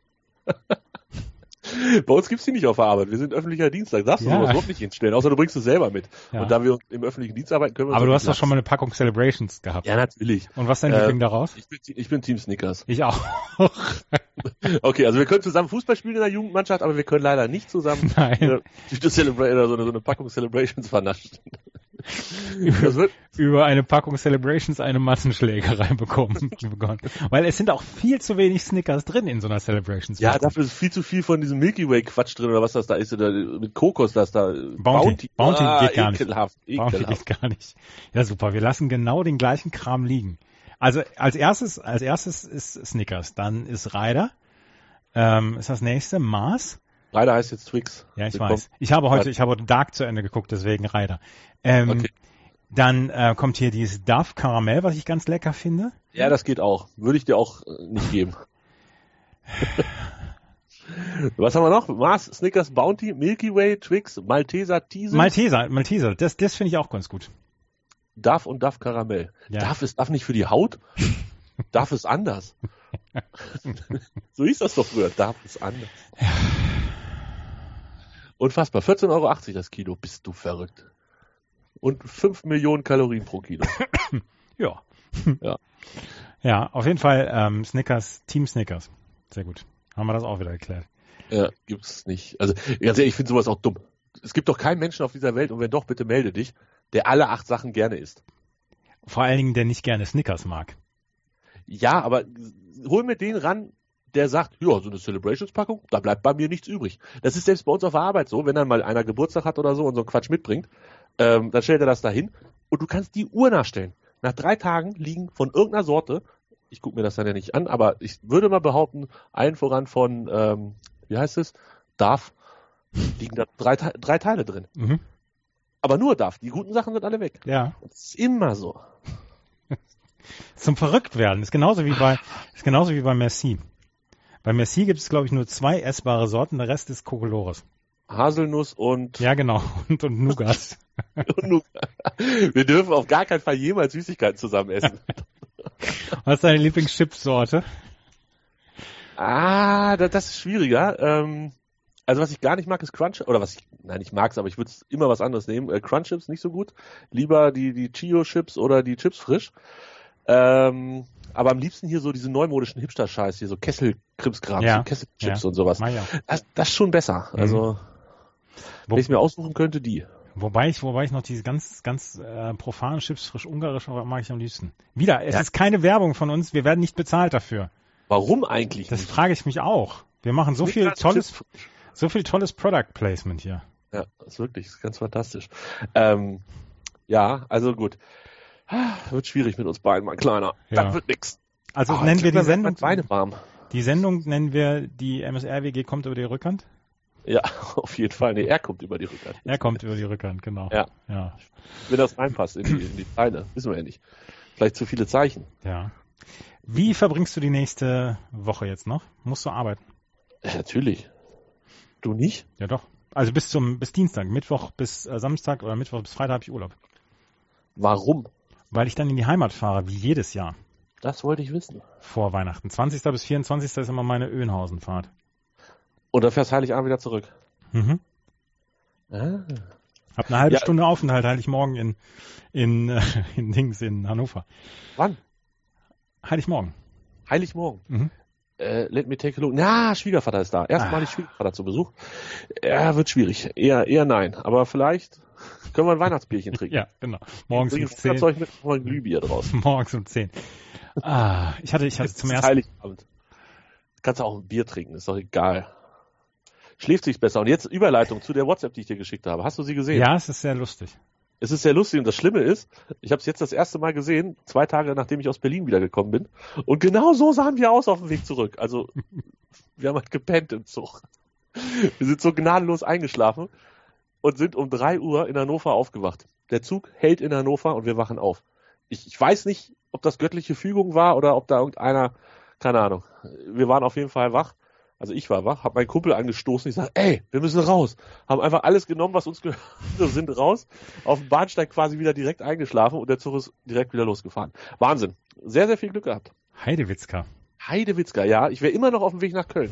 D: Bei uns gibt's die nicht auf der Arbeit. Wir sind öffentlicher Dienst. Da darfst du
C: ja.
D: sowas überhaupt nicht hinstellen, außer du bringst es selber mit.
C: Ja.
D: Und da wir im öffentlichen Dienst arbeiten, können wir
C: Aber
D: so
C: du hast doch
D: lassen.
C: schon mal eine Packung Celebrations gehabt.
D: Ja, natürlich.
C: Und was ist dein
D: äh,
C: Liebling daraus?
D: Ich bin, ich bin Team Snickers.
C: Ich auch.
D: Okay, also wir können zusammen Fußball spielen in der Jugendmannschaft, aber wir können leider nicht zusammen
C: Nein.
D: Äh, Celebra- oder so, eine, so eine Packung Celebrations vernaschen.
C: über, wird, über eine Packung Celebrations eine Massenschlägerei bekommen. Weil es sind auch viel zu wenig Snickers drin in so einer Celebrations.
D: Ja, dafür ist viel zu viel von diesem Milky Way Quatsch drin oder was das da ist, oder mit Kokos, das da.
C: Bounty. Bounty, Bounty ah, geht gar
D: ekelhaft,
C: nicht.
D: Ekelhaft.
C: Bounty geht gar nicht. Ja, super. Wir lassen genau den gleichen Kram liegen. Also als erstes, als erstes ist Snickers, dann ist Ryder, ähm, ist das nächste Mars.
D: Ryder heißt jetzt Twix.
C: Ja, ich Willkommen. weiß. Ich habe heute, ich habe heute Dark zu Ende geguckt, deswegen Ryder. Ähm, okay. Dann äh, kommt hier dieses Dove Karamell, was ich ganz lecker finde.
D: Ja, das geht auch. Würde ich dir auch äh, nicht geben. Was haben wir noch? Mars, Snickers, Bounty, Milky Way, Twix, Malteser, Teasel.
C: Malteser, Malteser, das, das finde ich auch ganz gut.
D: Dove und Dove Karamell. Ja. Dove ist Dove nicht für die Haut? Dove ist anders. So hieß das doch früher. Dove ist anders. Ja. Unfassbar. vierzehn Euro achtzig das Kilo. Bist du verrückt. Und fünf Millionen Kalorien pro Kilo.
C: Ja.
D: Ja.
C: Ja, auf jeden Fall ähm, Snickers, Team Snickers. Sehr gut. Haben wir das auch wieder erklärt.
D: Ja, gibt's nicht. Also ganz ehrlich, ich finde sowas auch dumm. Es gibt doch keinen Menschen auf dieser Welt, und wenn doch, bitte melde dich, der alle acht Sachen gerne isst.
C: Vor allen Dingen, der nicht gerne Snickers mag.
D: Ja, aber hol mir den ran, der sagt, ja, so eine Celebrations-Packung, da bleibt bei mir nichts übrig. Das ist selbst bei uns auf der Arbeit so, wenn dann mal einer Geburtstag hat oder so und so einen Quatsch mitbringt, ähm, dann stellt er das dahin und du kannst die Uhr nachstellen. Nach drei Tagen liegen von irgendeiner Sorte, ich gucke mir das dann ja nicht an, aber ich würde mal behaupten, allen voran von, ähm, wie heißt es, Dove, liegen da drei, drei Teile drin. Mhm. Aber nur Dove, die guten Sachen sind alle weg.
C: Ja.
D: Das ist immer so.
C: Zum Verrücktwerden. Ist genauso wie bei, ist genauso wie bei Merci. Bei Merci gibt es, glaube ich, nur zwei essbare Sorten, der Rest ist Kokolores.
D: Haselnuss und...
C: Ja, genau. Und, und Nougat.
D: und Nougat. Wir dürfen auf gar keinen Fall jemals Süßigkeiten zusammen essen.
C: Was ist deine Lieblingschipssorte?
D: Ah, das, das ist schwieriger. Ähm, also was ich gar nicht mag, ist Crunch, oder was ich, nein, ich mag's, aber ich würde immer was anderes nehmen. Äh, Crunch Chips nicht so gut. Lieber die, die Chio Chips oder die Chips frisch. Ähm, aber am liebsten hier so diese neumodischen Hipster-Scheiß, hier so Kessel-Krimskrams,
C: ja,
D: so Kesselchips
C: ja.
D: und sowas.
C: Ja.
D: Das, das ist schon besser. Mhm. Also,
C: Wo,
D: wenn ich es mir aussuchen könnte, die.
C: Wobei ich, wobei ich noch diese ganz, ganz äh, profanen Chips frisch ungarisch mag ich am liebsten. Wieder, es
D: ja.
C: ist keine Werbung von uns, wir werden nicht bezahlt dafür.
D: Warum eigentlich
C: Das
D: nicht?
C: frage ich mich auch. Wir machen so viel tolles, so viel tolles Product Placement hier.
D: Ja, das ist wirklich, das ist ganz fantastisch. Ähm, ja, also gut. Wird schwierig mit uns beiden, mein Kleiner.
C: Ja.
D: Das wird nix.
C: Also
D: oh,
C: nennen wir die Sendung,
D: Beine warm.
C: die Sendung nennen wir die M S R W G kommt über die Rückhand?
D: Ja, auf jeden Fall. Nee, er kommt über die Rückhand.
C: Er kommt über die Rückhand, genau.
D: Ja.
C: ja.
D: Wenn das reinpasst in die, in die Beine, wissen wir ja nicht. Vielleicht zu viele Zeichen.
C: Ja. Wie verbringst du die nächste Woche jetzt noch? Musst du arbeiten?
D: Ja, natürlich. Du nicht?
C: Ja doch. Also bis zum bis Dienstag, Mittwoch bis äh, Samstag oder Mittwoch bis Freitag habe ich Urlaub.
D: Warum?
C: Weil ich dann in die Heimat fahre, wie jedes Jahr.
D: Das wollte ich wissen.
C: Vor Weihnachten. zwanzigsten bis vierundzwanzigsten ist immer meine Öhnhausenfahrt.
D: Und dann fährst Heiligabend wieder zurück.
C: Mhm.
D: Ah.
C: Hab eine halbe
D: Ja.
C: Stunde Aufenthalt Heiligmorgen in, in, äh, in Dings, in Hannover.
D: Wann?
C: Heiligmorgen.
D: Heiligmorgen.
C: Mhm.
D: Äh, let me take a look. Na, Schwiegervater ist da. Erstmalig
C: Ah.
D: Schwiegervater zu Besuch. Ja, wird schwierig. Eher, eher nein. Aber vielleicht können wir ein Weihnachtsbierchen trinken.
C: Ja, genau. Morgens um
D: Bringe
C: zehn.
D: Feuerzeug mit mal ein Glühbier draus.
C: Morgens um zehn. Ah, ich hatte, ich hatte zum
D: Es ist
C: ersten
D: Heiligabend. Kannst du auch ein Bier trinken, ist doch egal. Schläft sich besser. Und jetzt Überleitung zu der WhatsApp, die ich dir geschickt habe. Hast du sie gesehen?
C: Ja, es ist sehr lustig.
D: Es ist sehr lustig und das Schlimme ist, ich habe es jetzt das erste Mal gesehen, zwei Tage nachdem ich aus Berlin wiedergekommen bin. Und genau so sahen wir aus auf dem Weg zurück. Also wir haben halt gepennt im Zug. Wir sind so gnadenlos eingeschlafen und sind um drei Uhr in Hannover aufgewacht. Der Zug hält in Hannover und wir wachen auf. Ich, ich weiß nicht, ob das göttliche Fügung war oder ob da irgendeiner, keine Ahnung. Wir waren auf jeden Fall wach. Also ich war wach, habe meinen Kumpel angestoßen. Ich sage, ey, wir müssen raus. Haben einfach alles genommen, was uns gehört. Wir sind raus, auf dem Bahnsteig quasi wieder direkt eingeschlafen und der Zug ist direkt wieder losgefahren. Wahnsinn. Sehr, sehr viel Glück gehabt.
C: Heidewitzka.
D: Heidewitzka, ja. Ich wäre immer noch auf dem Weg nach Köln.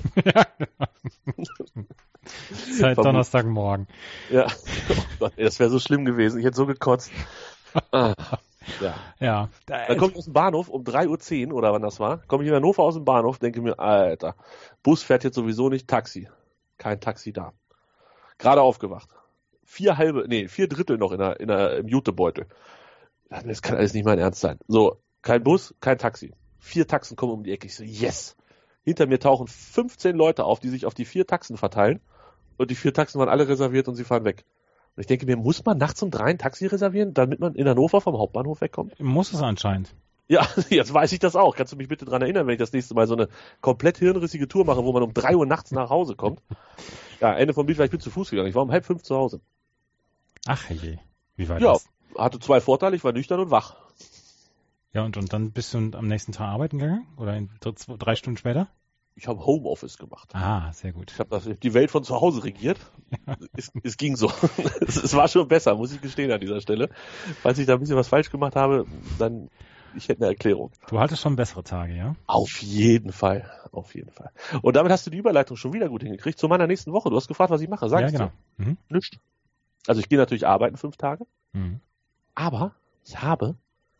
C: Seit Donnerstagmorgen.
D: Ja. Oh Gott, ey, das wäre so schlimm gewesen. Ich hätte so gekotzt. Ah. Ja.
C: Ja.
D: Dann komme ich aus dem Bahnhof um drei Uhr zehn oder wann das war, komme ich in Hannover aus dem Bahnhof, denke mir, Alter, Bus fährt jetzt sowieso nicht, Taxi. Kein Taxi da. Gerade aufgewacht. Vier halbe, nee, vier Drittel noch in der, in der, im Jutebeutel. Das kann alles nicht mein Ernst sein. So, kein Bus, kein Taxi. Vier Taxen kommen um die Ecke. Ich so, yes. Hinter mir tauchen fünfzehn Leute auf, die sich auf die vier Taxen verteilen. Und die vier Taxen waren alle reserviert und sie fahren weg. Und ich denke mir, muss man nachts um drei ein Taxi reservieren, damit man in Hannover vom Hauptbahnhof wegkommt?
C: Muss es anscheinend.
D: Ja, jetzt weiß ich das auch. Kannst du mich bitte dran erinnern, wenn ich das nächste Mal so eine komplett hirnrissige Tour mache, wo man um drei Uhr nachts nach Hause kommt? Ja, Ende vom Lied war, ich bin zu Fuß gegangen. Ich war um halb fünf zu Hause.
C: Ach je, wie war
D: Ja,
C: das?
D: hatte zwei Vorteile. Ich war nüchtern und wach.
C: Ja, und, und dann bist du am nächsten Tag arbeiten gegangen? Oder in, drei, drei Stunden später?
D: Ich habe Homeoffice gemacht.
C: Ah, sehr gut.
D: Ich habe die Welt von zu Hause regiert. Es, es ging so. Es, es war schon besser, muss ich gestehen an dieser Stelle. Falls ich da ein bisschen was falsch gemacht habe, dann ich hätte eine Erklärung.
C: Du hattest schon bessere Tage, ja?
D: Auf jeden Fall. Auf jeden Fall. Und damit hast du die Überleitung schon wieder gut hingekriegt zu meiner nächsten Woche. Du hast gefragt, was ich mache. Sag
C: ja,
D: ich
C: genau.
D: dir.
C: Mhm.
D: Nichts. Also ich gehe natürlich arbeiten fünf Tage.
C: Mhm.
D: Aber ich habe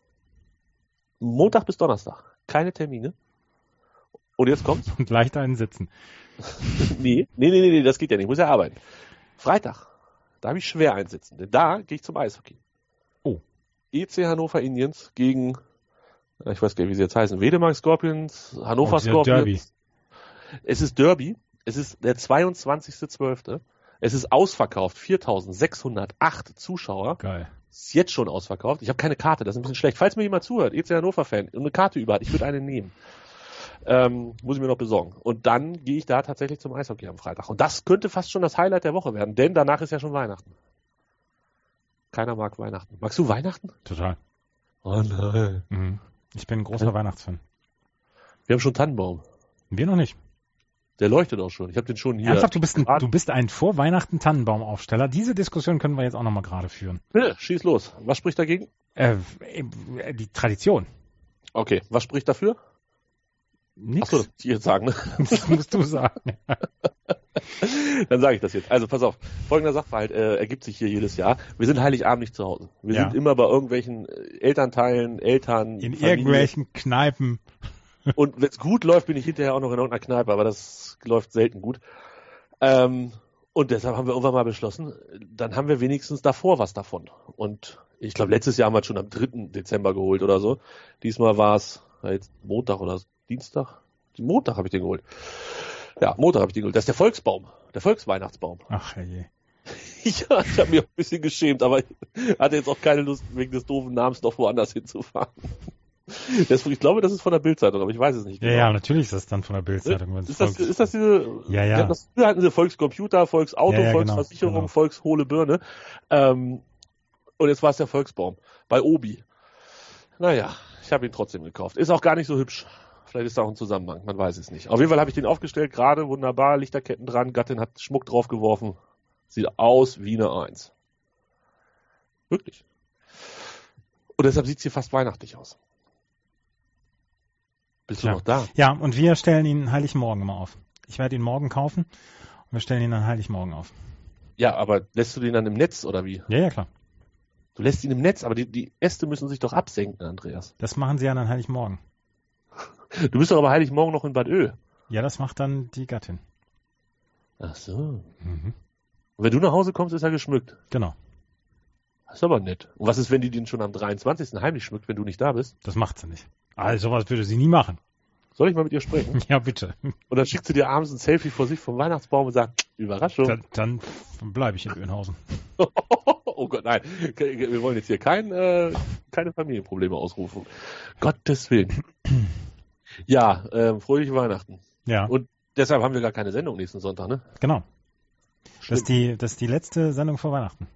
D: Montag bis Donnerstag keine Termine. Und jetzt kommt's.
C: Und leicht einen sitzen.
D: nee, nee, nee, nee, das geht ja nicht. Ich muss ja arbeiten. Freitag, da habe ich schwer einsitzen. Denn da gehe ich zum Eishockey.
C: Oh.
D: E C Hannover Indians gegen, ich weiß gar nicht, wie sie jetzt heißen, Wedemark Scorpions, Hannover
C: Oh, dieser
D: Scorpions.
C: Derby.
D: Es ist Derby. Es ist der zweiundzwanzigster zwölfte Es ist ausverkauft. viertausendsechshundertacht Zuschauer.
C: Geil.
D: Ist jetzt schon ausverkauft. Ich habe keine Karte, das ist ein bisschen schlecht. Falls mir jemand zuhört, E C Hannover-Fan, und eine Karte über hat, ich würde eine nehmen. Ähm, muss ich mir noch besorgen. Und dann gehe ich da tatsächlich zum Eishockey am Freitag. Und das könnte fast schon das Highlight der Woche werden, denn danach ist ja schon Weihnachten. Keiner mag Weihnachten. Magst du Weihnachten?
C: Total.
D: Oh nein.
C: Mhm. Ich bin ein großer
D: Ja.
C: Weihnachtsfan.
D: Wir haben schon Tannenbaum.
C: Wir noch nicht.
D: Der leuchtet auch schon. Ich habe den schon hier.
C: Ernsthaft, du bist ein,
D: Grad-
C: du bist ein vor Weihnachten Tannenbaumaufsteller. Diese Diskussion können wir jetzt auch nochmal gerade führen.
D: Bitte, schieß los. Was spricht dagegen?
C: Äh, äh, die Tradition.
D: Okay, was spricht dafür?
C: Nix.
D: Achso, das muss ich jetzt sagen. Ne?
C: Das musst du sagen.
D: Dann sage ich das jetzt. Also pass auf, folgender Sachverhalt äh, ergibt sich hier jedes Jahr. Wir sind Heiligabend nicht zu Hause. Wir
C: Ja.
D: sind immer bei irgendwelchen äh, Elternteilen, Eltern,
C: In
D: Familie.
C: irgendwelchen Kneipen.
D: Und wenn es gut läuft, bin ich hinterher auch noch in irgendeiner Kneipe, aber das läuft selten gut. Ähm, und deshalb haben wir irgendwann mal beschlossen, dann haben wir wenigstens davor was davon. Und ich glaube, letztes Jahr haben wir es schon am dritten Dezember geholt oder so. Diesmal war es jetzt Montag oder Dienstag. Montag habe ich den geholt. Ja, Montag habe ich den geholt. Das ist der Volksbaum, der Volksweihnachtsbaum.
C: Ach je.
D: Ja, ich habe mich auch ein bisschen geschämt, aber ich hatte jetzt auch keine Lust, wegen des doofen Namens noch woanders hinzufahren. Das, ich glaube, das ist von der Bildzeitung, aber ich weiß es nicht
C: Ja,
D: genau.
C: ja, natürlich ist das dann von der Bildzeitung. wenn's
D: Ist das,
C: Volks-
D: ist das diese,
C: Ja, ja.
D: die hatten das, früher hatten sie Volkscomputer, Volksauto,
C: Ja, ja, genau,
D: Volksversicherung,
C: genau.
D: Volkshohle Birne. Ähm, und jetzt war es der Volksbaum bei Obi. Naja, ich habe ihn trotzdem gekauft. Ist auch gar nicht so hübsch. Vielleicht ist da auch ein Zusammenhang, man weiß es nicht. Auf jeden Fall habe ich den aufgestellt, gerade wunderbar, Lichterketten dran, Gattin hat Schmuck drauf geworfen. Sieht aus wie eine Eins. Wirklich. Und deshalb sieht es hier fast weihnachtlich aus. Bist du
C: Ja.
D: noch da?
C: Ja, und wir stellen ihn Heiligmorgen immer auf. Ich werde ihn morgen kaufen und wir stellen ihn dann Heiligmorgen auf.
D: Ja, aber lässt du den dann im Netz oder wie?
C: Ja, ja, klar.
D: Du lässt ihn im Netz, aber die, die Äste müssen sich doch absenken, Andreas.
C: Das machen sie ja dann Heiligmorgen.
D: Du bist doch aber Heiligmorgen noch in Bad Oehl.
C: Ja, das macht dann die Gattin.
D: Ach so.
C: Mhm.
D: Und wenn du nach Hause kommst, ist er geschmückt.
C: Genau.
D: Das ist aber nett. Und was ist, wenn die den schon am dreiundzwanzigsten heimlich schmückt, wenn du nicht da bist?
C: Das macht sie nicht. Also sowas würde sie nie machen.
D: Soll ich mal mit ihr sprechen?
C: Ja, bitte.
D: Und dann schickt sie dir abends ein Selfie vor sich vom Weihnachtsbaum und sagt, Überraschung.
C: Dann, dann bleibe ich in Öhnhausen.
D: Oh Gott, nein. Wir wollen jetzt hier kein, äh, keine Familienprobleme ausrufen. Gottes Willen. Ja, äh, fröhliche Weihnachten.
C: Ja.
D: Und deshalb haben wir gar keine Sendung nächsten Sonntag, ne?
C: Genau. Das ist, die, das ist die letzte Sendung vor Weihnachten.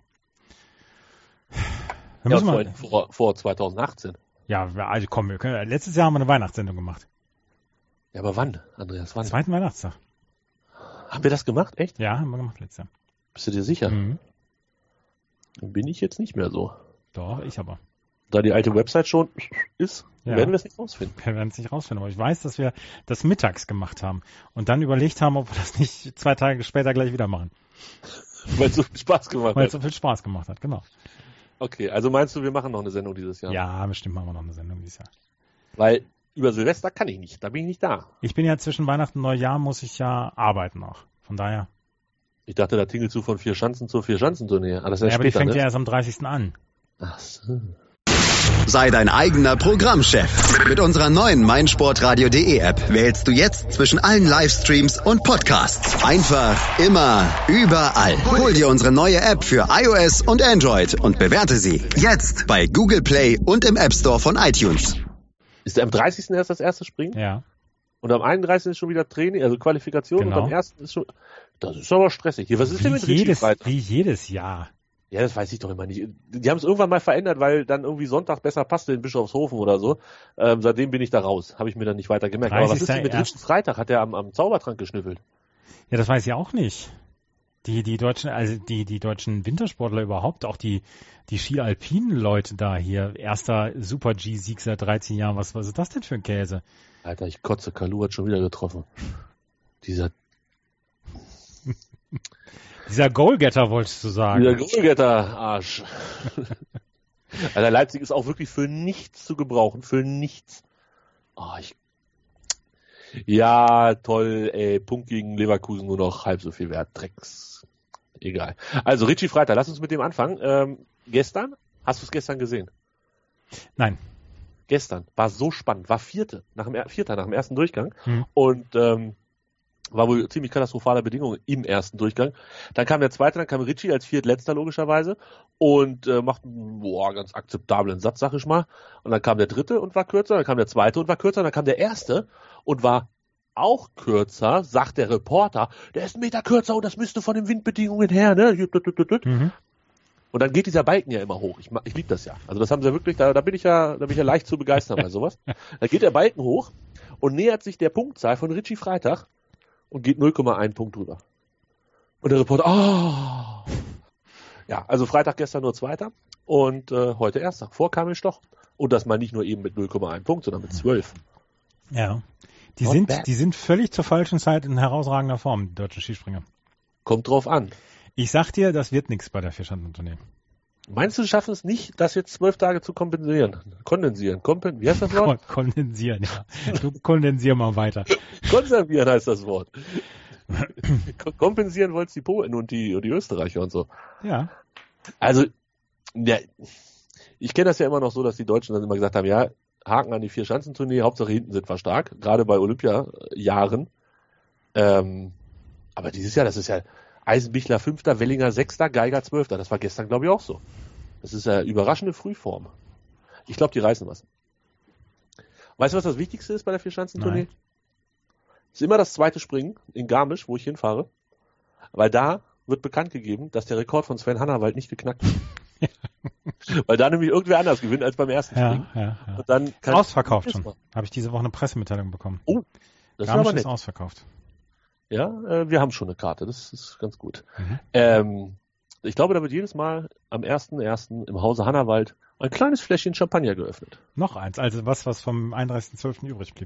C: Wir
D: Ja,
C: müssen mal,
D: vor, vor, vor zweitausendachtzehn.
C: ja, also komm, wir können, letztes Jahr haben wir eine Weihnachtssendung gemacht.
D: Ja, aber wann, Andreas, wann?
C: Zweiten Weihnachtstag.
D: Haben wir das gemacht? Echt?
C: Ja, haben wir gemacht letztes Jahr.
D: Bist du dir sicher?
C: Mhm.
D: Dann bin ich jetzt nicht mehr so.
C: Doch, ich aber.
D: Da die alte Website schon ist,
C: Ja.
D: werden wir es nicht rausfinden.
C: Wir werden es nicht rausfinden, aber ich weiß, dass wir das mittags gemacht haben und dann überlegt haben, ob wir das nicht zwei Tage später gleich wieder machen.
D: Weil es so viel Spaß gemacht
C: Weil es
D: hat.
C: so viel Spaß gemacht hat, genau.
D: Okay, also meinst du, wir machen noch eine Sendung dieses Jahr?
C: Ja, bestimmt machen wir noch eine Sendung dieses Jahr.
D: Weil über Silvester kann ich nicht, da bin ich nicht da.
C: Ich bin ja zwischen Weihnachten und Neujahr, muss ich ja arbeiten noch. Von daher.
D: Ich dachte, da tingelst du von vier Schanzen zur vier Schanzentournee. Ah, das ist ja,
C: Ja, aber die
D: später,
C: fängt
D: ne?
C: ja erst am dreißigsten an.
D: Ach so.
A: Sei dein eigener Programmchef. Mit unserer neuen meinsportradio punkt de App wählst du jetzt zwischen allen Livestreams und Podcasts. Einfach, immer, überall. Hol dir unsere neue App für iOS und Android und bewerte sie jetzt bei Google Play und im App Store von iTunes.
D: Ist am dreißigsten erst das erste Springen?
C: Ja.
D: Und am einunddreißigsten ist schon wieder Training, also Qualifikation.
C: Genau.
D: Und am ersten ist schon... Das ist aber stressig. Hier, was ist denn
C: Wie
D: mit Richie
C: jedes,
D: Freitag?
C: wie jedes Jahr.
D: Ja, das weiß ich doch immer nicht. Die haben es irgendwann mal verändert, weil dann irgendwie Sonntag besser passte in Bischofshofen oder so. Ähm, seitdem bin ich da raus. Habe ich mir dann nicht weiter gemerkt. Aber was ist denn mit Richie Freitag? Hat der am, am Zaubertrank geschnüffelt?
C: Ja, das weiß ich auch nicht. Die, die deutschen, also die, die deutschen Wintersportler überhaupt, auch die, die Ski-Alpinen-Leute da hier. Erster Super-G-Sieg seit dreizehn Jahren. Was, was ist das denn für ein Käse?
D: Alter, ich kotze, Kalu hat schon wieder getroffen. Dieser,
C: Dieser Goalgetter wolltest du sagen.
D: dieser Goalgetter-Arsch. Alter, Leipzig ist auch wirklich für nichts zu gebrauchen. Für nichts. Oh, ich, ja, toll, ey, Punkt gegen Leverkusen nur noch halb so viel wert. Drecks. Egal. Also, Richie Freitag, lass uns mit dem anfangen. Ähm, gestern? Hast du es gestern gesehen?
C: Nein.
D: Gestern. War so spannend. War Vierte. Nach dem, Vierter nach dem ersten Durchgang.
C: Hm.
D: Und, ähm, war wohl ziemlich katastrophale Bedingungen im ersten Durchgang. Dann kam der zweite, dann kam Richie als Viertletzter logischerweise und äh, macht einen boah, ganz akzeptablen Satz, sag ich mal. Und dann kam der dritte und war kürzer, dann kam der zweite und war kürzer, dann kam der erste und war auch kürzer, sagt der Reporter. Der ist einen Meter kürzer und das müsste von den Windbedingungen her, ne?
C: Mhm.
D: Und dann geht dieser Balken ja immer hoch. Ich, ich liebe das ja. Also das haben sie ja wirklich, da, da bin ich ja, da bin ich ja leicht zu begeistern bei sowas. Da geht der Balken hoch und nähert sich der Punktzahl von Richie Freitag und geht null Komma eins Punkt drüber. Und der Reporter, oh. Ja, also Freitag gestern nur Zweiter und äh, heute Erster, vor Kamil Stoch. Und das mal nicht nur eben mit null Komma eins Punkt, sondern mit zwölf.
C: Ja. Die
D: Not
C: sind,
D: bad.
C: die sind völlig zur falschen Zeit in herausragender Form, die deutschen Skispringer.
D: Kommt drauf an.
C: Ich sag dir, das wird nichts bei der Vierschanzentournee.
D: Meinst du, schaffen es nicht, das jetzt zwölf Tage zu kompensieren? Kondensieren. Kompen Wie heißt das Wort?
C: Kondensieren, ja. Du kondensier mal weiter.
D: Konservieren heißt das Wort. Ko- Kompensieren wollt's die Polen und die, und die Österreicher und so.
C: Ja.
D: Also, ja, ich kenne das ja immer noch so, dass die Deutschen dann immer gesagt haben, ja, Haken an die Vier-Schanzentournee, Hauptsache hinten sind wir stark, gerade bei Olympiajahren. Ähm, aber dieses Jahr, das ist ja Eisenbichler Fünfter, Wellinger Sechster, Geiger Zwölfter. Das war gestern, glaube ich, auch so. Das ist ja überraschende Frühform. Ich glaube, die reißen was. Weißt du, was das Wichtigste ist bei der Vier-Schanzentournee?
C: Nein.
D: Ist immer das zweite Springen in Garmisch, wo ich hinfahre. Weil da wird bekannt gegeben, dass der Rekord von Sven Hannawald nicht geknackt wird. Weil da nämlich irgendwer anders gewinnt als beim ersten
C: Ja,
D: Springen.
C: ja, ja.
D: Und dann kann
C: Ausverkauft schon. Habe ich diese Woche eine Pressemitteilung bekommen.
D: Oh, das ist
C: Garmisch
D: aber
C: ist
D: nett.
C: ausverkauft.
D: Ja, äh, wir haben schon eine Karte, das ist ganz gut.
C: Mhm.
D: Ähm, ich glaube, da wird jedes Mal am ersten ersten im Hause Hannawald ein kleines Fläschchen Champagner geöffnet.
C: Noch eins, also was, was vom einunddreißigsten zwölften übrig blieb.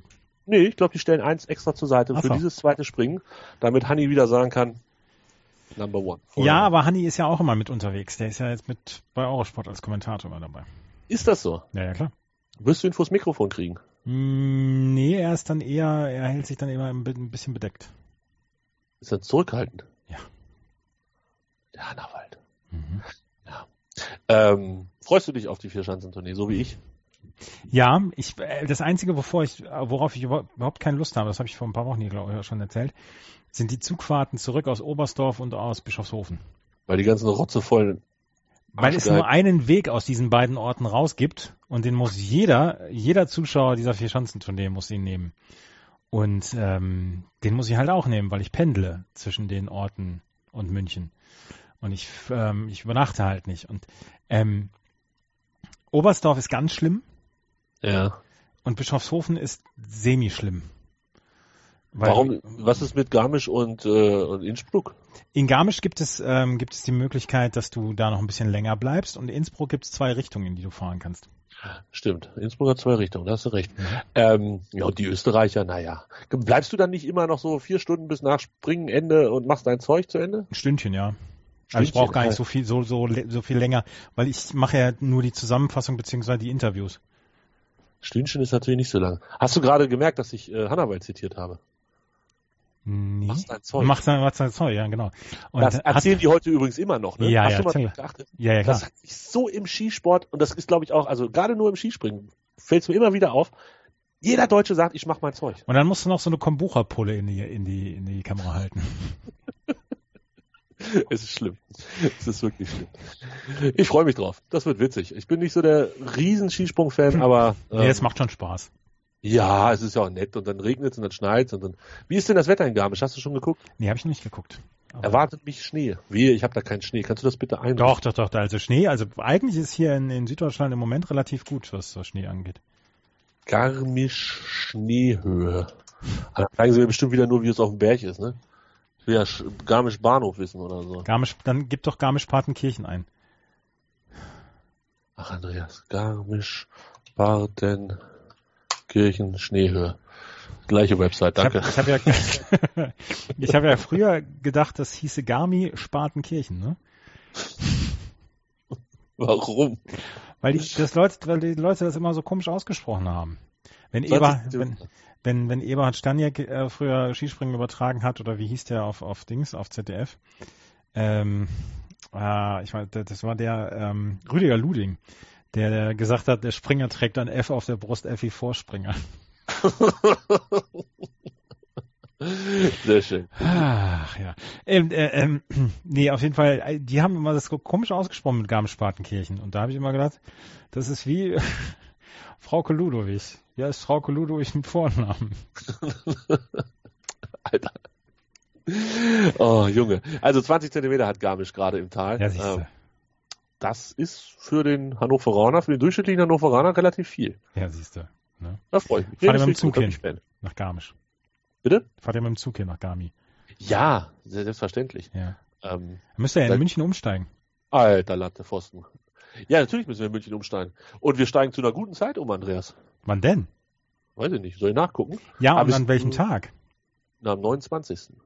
D: Nee, ich glaube, die stellen eins extra zur Seite
C: Ach
D: für
C: so.
D: dieses zweite Springen, damit Hanni wieder sagen kann, Number One.
C: Ja, aber Hanni ist ja auch immer mit unterwegs. Der ist ja jetzt mit bei Eurosport als Kommentator immer dabei.
D: Ist das so?
C: Ja, ja, klar.
D: Wirst du ihn vors Mikrofon kriegen?
C: Mm, nee, er ist dann eher, er hält sich dann immer ein bi- ein bisschen bedeckt.
D: Ist er zurückhaltend?
C: Ja.
D: Der Hannawald.
C: Mhm.
D: Ja. Ähm, freust du dich auf die Vierschanzentournee, so wie ich?
C: Ja, ich, äh, das Einzige, wovor ich, worauf ich über- überhaupt keine Lust habe, das habe ich vor ein paar Wochen hier, glaube ich, schon erzählt, sind die Zugfahrten zurück aus Oberstdorf und aus Bischofshofen.
D: Weil die ganzen rotzevollen
C: Weil es
D: Arschgeigen-
C: nur einen Weg aus diesen beiden Orten raus gibt und den muss jeder, jeder Zuschauer dieser Vierschanzentournee muss ihn nehmen. Und ähm, den muss ich halt auch nehmen, weil ich pendle zwischen den Orten und München. Und ich, ähm, ich übernachte halt nicht. Und ähm, Oberstdorf ist ganz schlimm
D: Ja.
C: und Bischofshofen ist semi-schlimm. Weil
D: Warum, was ist mit Garmisch und, äh, und Innsbruck?
C: In Garmisch gibt es, ähm, gibt es die Möglichkeit, dass du da noch ein bisschen länger bleibst und in Innsbruck gibt es zwei Richtungen, in die du fahren kannst.
D: Stimmt, Innsbruck hat zwei Richtungen, da hast du recht.
C: Mhm.
D: Ähm, ja, und die Österreicher, naja. Bleibst du dann nicht immer noch so vier Stunden bis nach Springenende und machst dein Zeug zu Ende?
C: Ein Stündchen, ja. Aber ich
D: Stündchen,
C: brauche gar nicht
D: ja.
C: so viel, so, so, so viel länger, weil ich mache ja nur die Zusammenfassung beziehungsweise die Interviews.
D: Stündchen ist natürlich nicht so lang. Hast du gerade gemerkt, dass ich äh, Hannawald zitiert habe?
C: Nee.
D: Machst dein Zeug.
C: Machst dein, machst dein Zeug, ja, genau. Und
D: Das
C: hast,
D: erzählen die heute übrigens immer noch, ne?
C: Ja,
D: Hast
C: ja,
D: du mal
C: erzähl.
D: drauf geachtet?
C: ja, ja, klar.
D: Das hat sich so im Skisport, und das ist, glaube ich, auch, also gerade nur im Skispringen, fällt es mir immer wieder auf, jeder Deutsche sagt, ich mach mein Zeug.
C: Und dann musst du noch so eine Kombucha-Pulle in die, in die, in die Kamera halten.
D: Es ist schlimm. Es ist wirklich schlimm. Ich freue mich drauf. Das wird witzig. Ich bin nicht so der riesen Skisprung-Fan, aber ähm,
C: Nee, es macht schon Spaß.
D: ja, es ist ja auch nett und dann regnet es und dann schneit es und dann. Wie ist denn das Wetter in Garmisch? Hast du schon geguckt?
C: Nee, habe ich noch nicht geguckt. Aber-
D: Erwartet mich Schnee. Wehe, ich habe da keinen Schnee. Kannst du das bitte ein?
C: Doch, doch, doch, also Schnee, also eigentlich ist hier in, in Süddeutschland im Moment relativ gut, was so Schnee angeht.
D: Garmisch Schneehöhe. Da zeigen sie mir bestimmt wieder nur, wie es auf dem Berg ist, ne? Ich will ja Sch- Garmisch Bahnhof wissen oder so.
C: Garmisch, dann gib doch Garmisch-Partenkirchen ein.
D: Ach, Andreas. Garmisch Partenkirchen Schneehöhe. Gleiche Website, danke.
C: Ich habe hab ja, ich hab ja früher gedacht, das hieße Garmi-Spartenkirchen, ne?
D: Warum?
C: Weil die, das Leute, weil die Leute das immer so komisch ausgesprochen haben. Wenn Eber, wenn, wenn, wenn Eberhard Staniek äh, früher Skispringen übertragen hat, oder wie hieß der auf, auf Dings, auf Z D F, ähm, äh, ich meine, das war der ähm, Rüdiger Luding, der, der gesagt hat, der Springer trägt ein F auf der Brust, F wie Vorspringer.
D: Sehr schön.
C: Ach ja. Ähm, äh, ähm, nee, auf jeden Fall, äh, die haben immer das so komisch ausgesprochen mit Garmisch-Partenkirchen. Und da habe ich immer gedacht, das ist wie Frauke Ludowig. Ja, ist Frauke Ludowig mit Vornamen.
D: Alter. Oh, Junge. Also zwanzig Zentimeter hat Garmisch gerade im Tal.
C: Ja, siehst du.
D: Ähm, das ist für den Hannoveraner, für den durchschnittlichen Hannoveraner relativ viel.
C: Ja, siehst du. Ne?
D: Da freue ich mich.
C: Fahr
D: Nee,
C: dir
D: das
C: mit dem
D: finde
C: Zug
D: ich gut,
C: hin.
D: hab ich Fan.
C: Nach Garmisch.
D: Bitte?
C: Fahrt ihr mit dem Zug hier nach Garmi?
D: Ja, sehr selbstverständlich.
C: Ja.
D: Ähm,
C: Dann müsst ihr ja in
D: Seit-
C: München umsteigen.
D: Alter Latte Pfosten. Ja, natürlich müssen wir in München umsteigen. Und wir steigen zu einer guten Zeit um, Andreas.
C: Wann denn?
D: Weiß ich nicht. Soll ich nachgucken?
C: Ja,
D: Aber
C: und
D: es-
C: an welchem Tag?
D: Na, am neunundzwanzigsten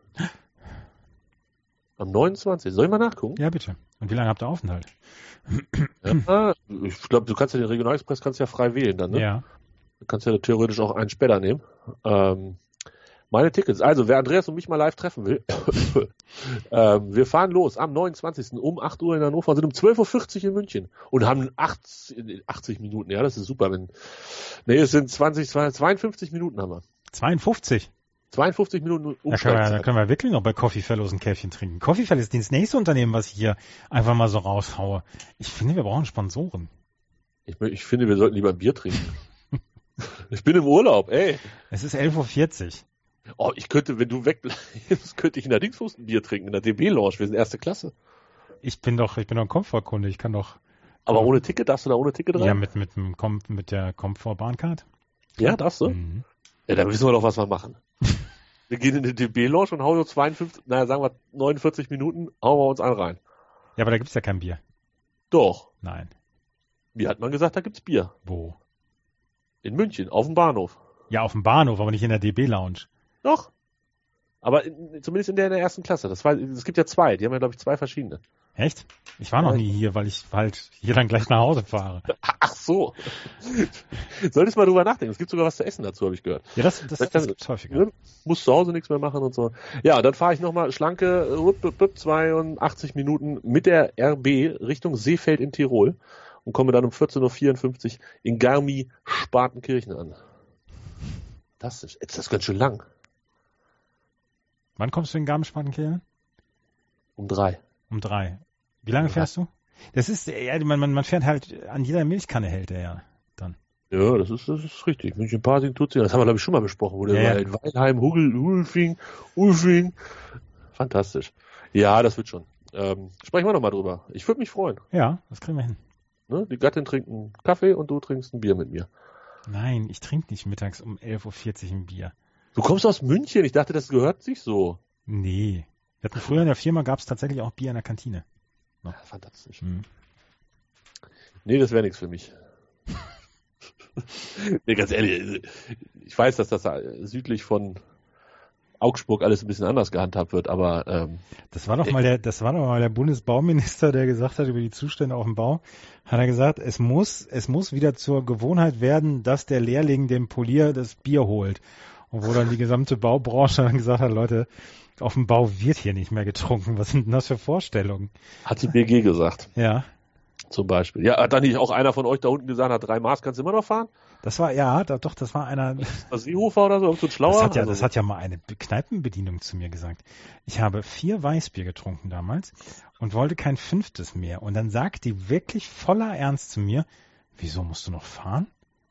D: Am neunundzwanzigsten Soll ich mal nachgucken?
C: Ja, bitte. Und wie lange habt ihr Aufenthalt?
D: Ja, ich glaube, du kannst ja den Regionalexpress kannst ja frei wählen dann, ne?
C: Ja.
D: Du kannst ja theoretisch auch einen Später nehmen. Ähm, meine Tickets. Also, wer Andreas und mich mal live treffen will, ähm, wir fahren los am neunundzwanzigsten um acht Uhr in Hannover und sind um zwölf Uhr vierzig in München und haben achtzig, achtzig Minuten. Ja, das ist super. Wenn, nee, es sind zwanzig, zweiundfünfzig Minuten haben wir.
C: zweiundfünfzig.
D: zweiundfünfzig Minuten
C: Da können, wir, da
D: Umsteigzeit.
C: können wir wirklich noch bei Coffee Fellows ein Käffchen trinken. Coffee Fellows ist das nächste Unternehmen, was ich hier einfach mal so raushaue. Ich finde, wir brauchen Sponsoren.
D: Ich, ich finde, wir sollten lieber ein Bier trinken. Ich bin im Urlaub, ey.
C: Es ist elf Uhr vierzig.
D: Oh, ich könnte, wenn du wegbleibst, könnte ich in der Dingsfuß ein Bier trinken, in der D B-Lounge. Wir sind erste Klasse.
C: Ich bin doch, ich bin doch ein Komfortkunde. Ich kann doch.
D: Aber ohne Ticket, darfst du da ohne Ticket rein?
C: Ja, mit, mit, dem Com- mit der Comfort Bahncard.
D: Ja, darfst du?
C: Mhm.
D: Ja, dann wissen wir doch, was wir machen. Wir gehen in die D B-Lounge und hauen so zweiundfünfzig, naja, sagen wir neunundvierzig Minuten, hauen wir uns einen rein.
C: Ja, aber da gibt's ja kein Bier.
D: Doch.
C: Nein.
D: Wie hat man gesagt, da gibt's Bier.
C: Wo?
D: In München, auf dem Bahnhof.
C: Ja, auf dem Bahnhof, aber nicht in der D B-Lounge.
D: Doch. Aber in, zumindest in der in der ersten Klasse. Das war, es gibt ja zwei. Die haben ja, glaube ich, zwei verschiedene.
C: Echt? Ich war noch nie hier, weil ich halt hier dann gleich nach Hause fahre.
D: Ach so. Solltest mal drüber nachdenken. Es gibt sogar was zu essen dazu, habe ich gehört.
C: Ja, das, das, das, das gibt's häufiger.
D: Muss zu Hause nichts mehr machen und so. Ja, dann fahre ich nochmal schlanke zweiundachtzig Minuten mit der R B Richtung Seefeld in Tirol und komme dann um vierzehn Uhr vierundfünfzig in Garmisch-Partenkirchen an. Das ist, das ist ganz schön lang.
C: Wann kommst du in Garmisch-Partenkirchen?
D: Um drei.
C: Um drei. Wie lange fährst du? Das ist, ja, man, man, man fährt halt, an jeder Milchkanne hält er ja dann.
D: Ja, das ist, das ist richtig. München-Pasing tut sie. Das haben wir, glaube ich, schon mal besprochen, wo der
C: ja,
D: war in Weilheim, Hugel, Ulfing, Ulfing. Fantastisch. Ja, das wird schon. Ähm, sprechen wir nochmal drüber. Ich würde mich freuen.
C: Ja, das kriegen wir hin.
D: Ne? Die Gattin trinkt einen Kaffee und du trinkst ein Bier mit mir.
C: Nein, ich trinke nicht mittags um elf Uhr vierzig ein Bier.
D: Du kommst aus München. Ich dachte, das gehört sich so.
C: Nee. Wir hatten früher in der Firma, gab es tatsächlich auch Bier in der Kantine.
D: No. Ja, fantastisch.
C: Mhm.
D: Nee, das wäre nichts für mich. Nee, ganz ehrlich, ich weiß, dass das südlich von Augsburg alles ein bisschen anders gehandhabt wird, aber ähm,
C: das war doch mal der, das war doch mal der Bundesbauminister, der gesagt hat über die Zustände auf dem Bau, hat er gesagt, es muss, es muss wieder zur Gewohnheit werden, dass der Lehrling dem Polier das Bier holt. Und wo dann die gesamte Baubranche dann gesagt hat, Leute, auf dem Bau wird hier nicht mehr getrunken. Was sind denn das für Vorstellungen?
D: Hat die B G gesagt.
C: Ja.
D: Zum Beispiel. Ja, hat dann nicht auch einer von euch da unten gesagt, hat drei Maß, kannst du immer noch fahren?
C: Das war, ja, da, doch, das war einer.
D: Was Seehofer oder so, irgend so ein Schlauer?
C: Das hat, ja,
D: also,
C: das hat ja mal eine Kneipenbedienung zu mir gesagt. Ich habe vier Weißbier getrunken damals und wollte kein fünftes mehr. Und dann sagt die wirklich voller Ernst zu mir, wieso musst du noch fahren?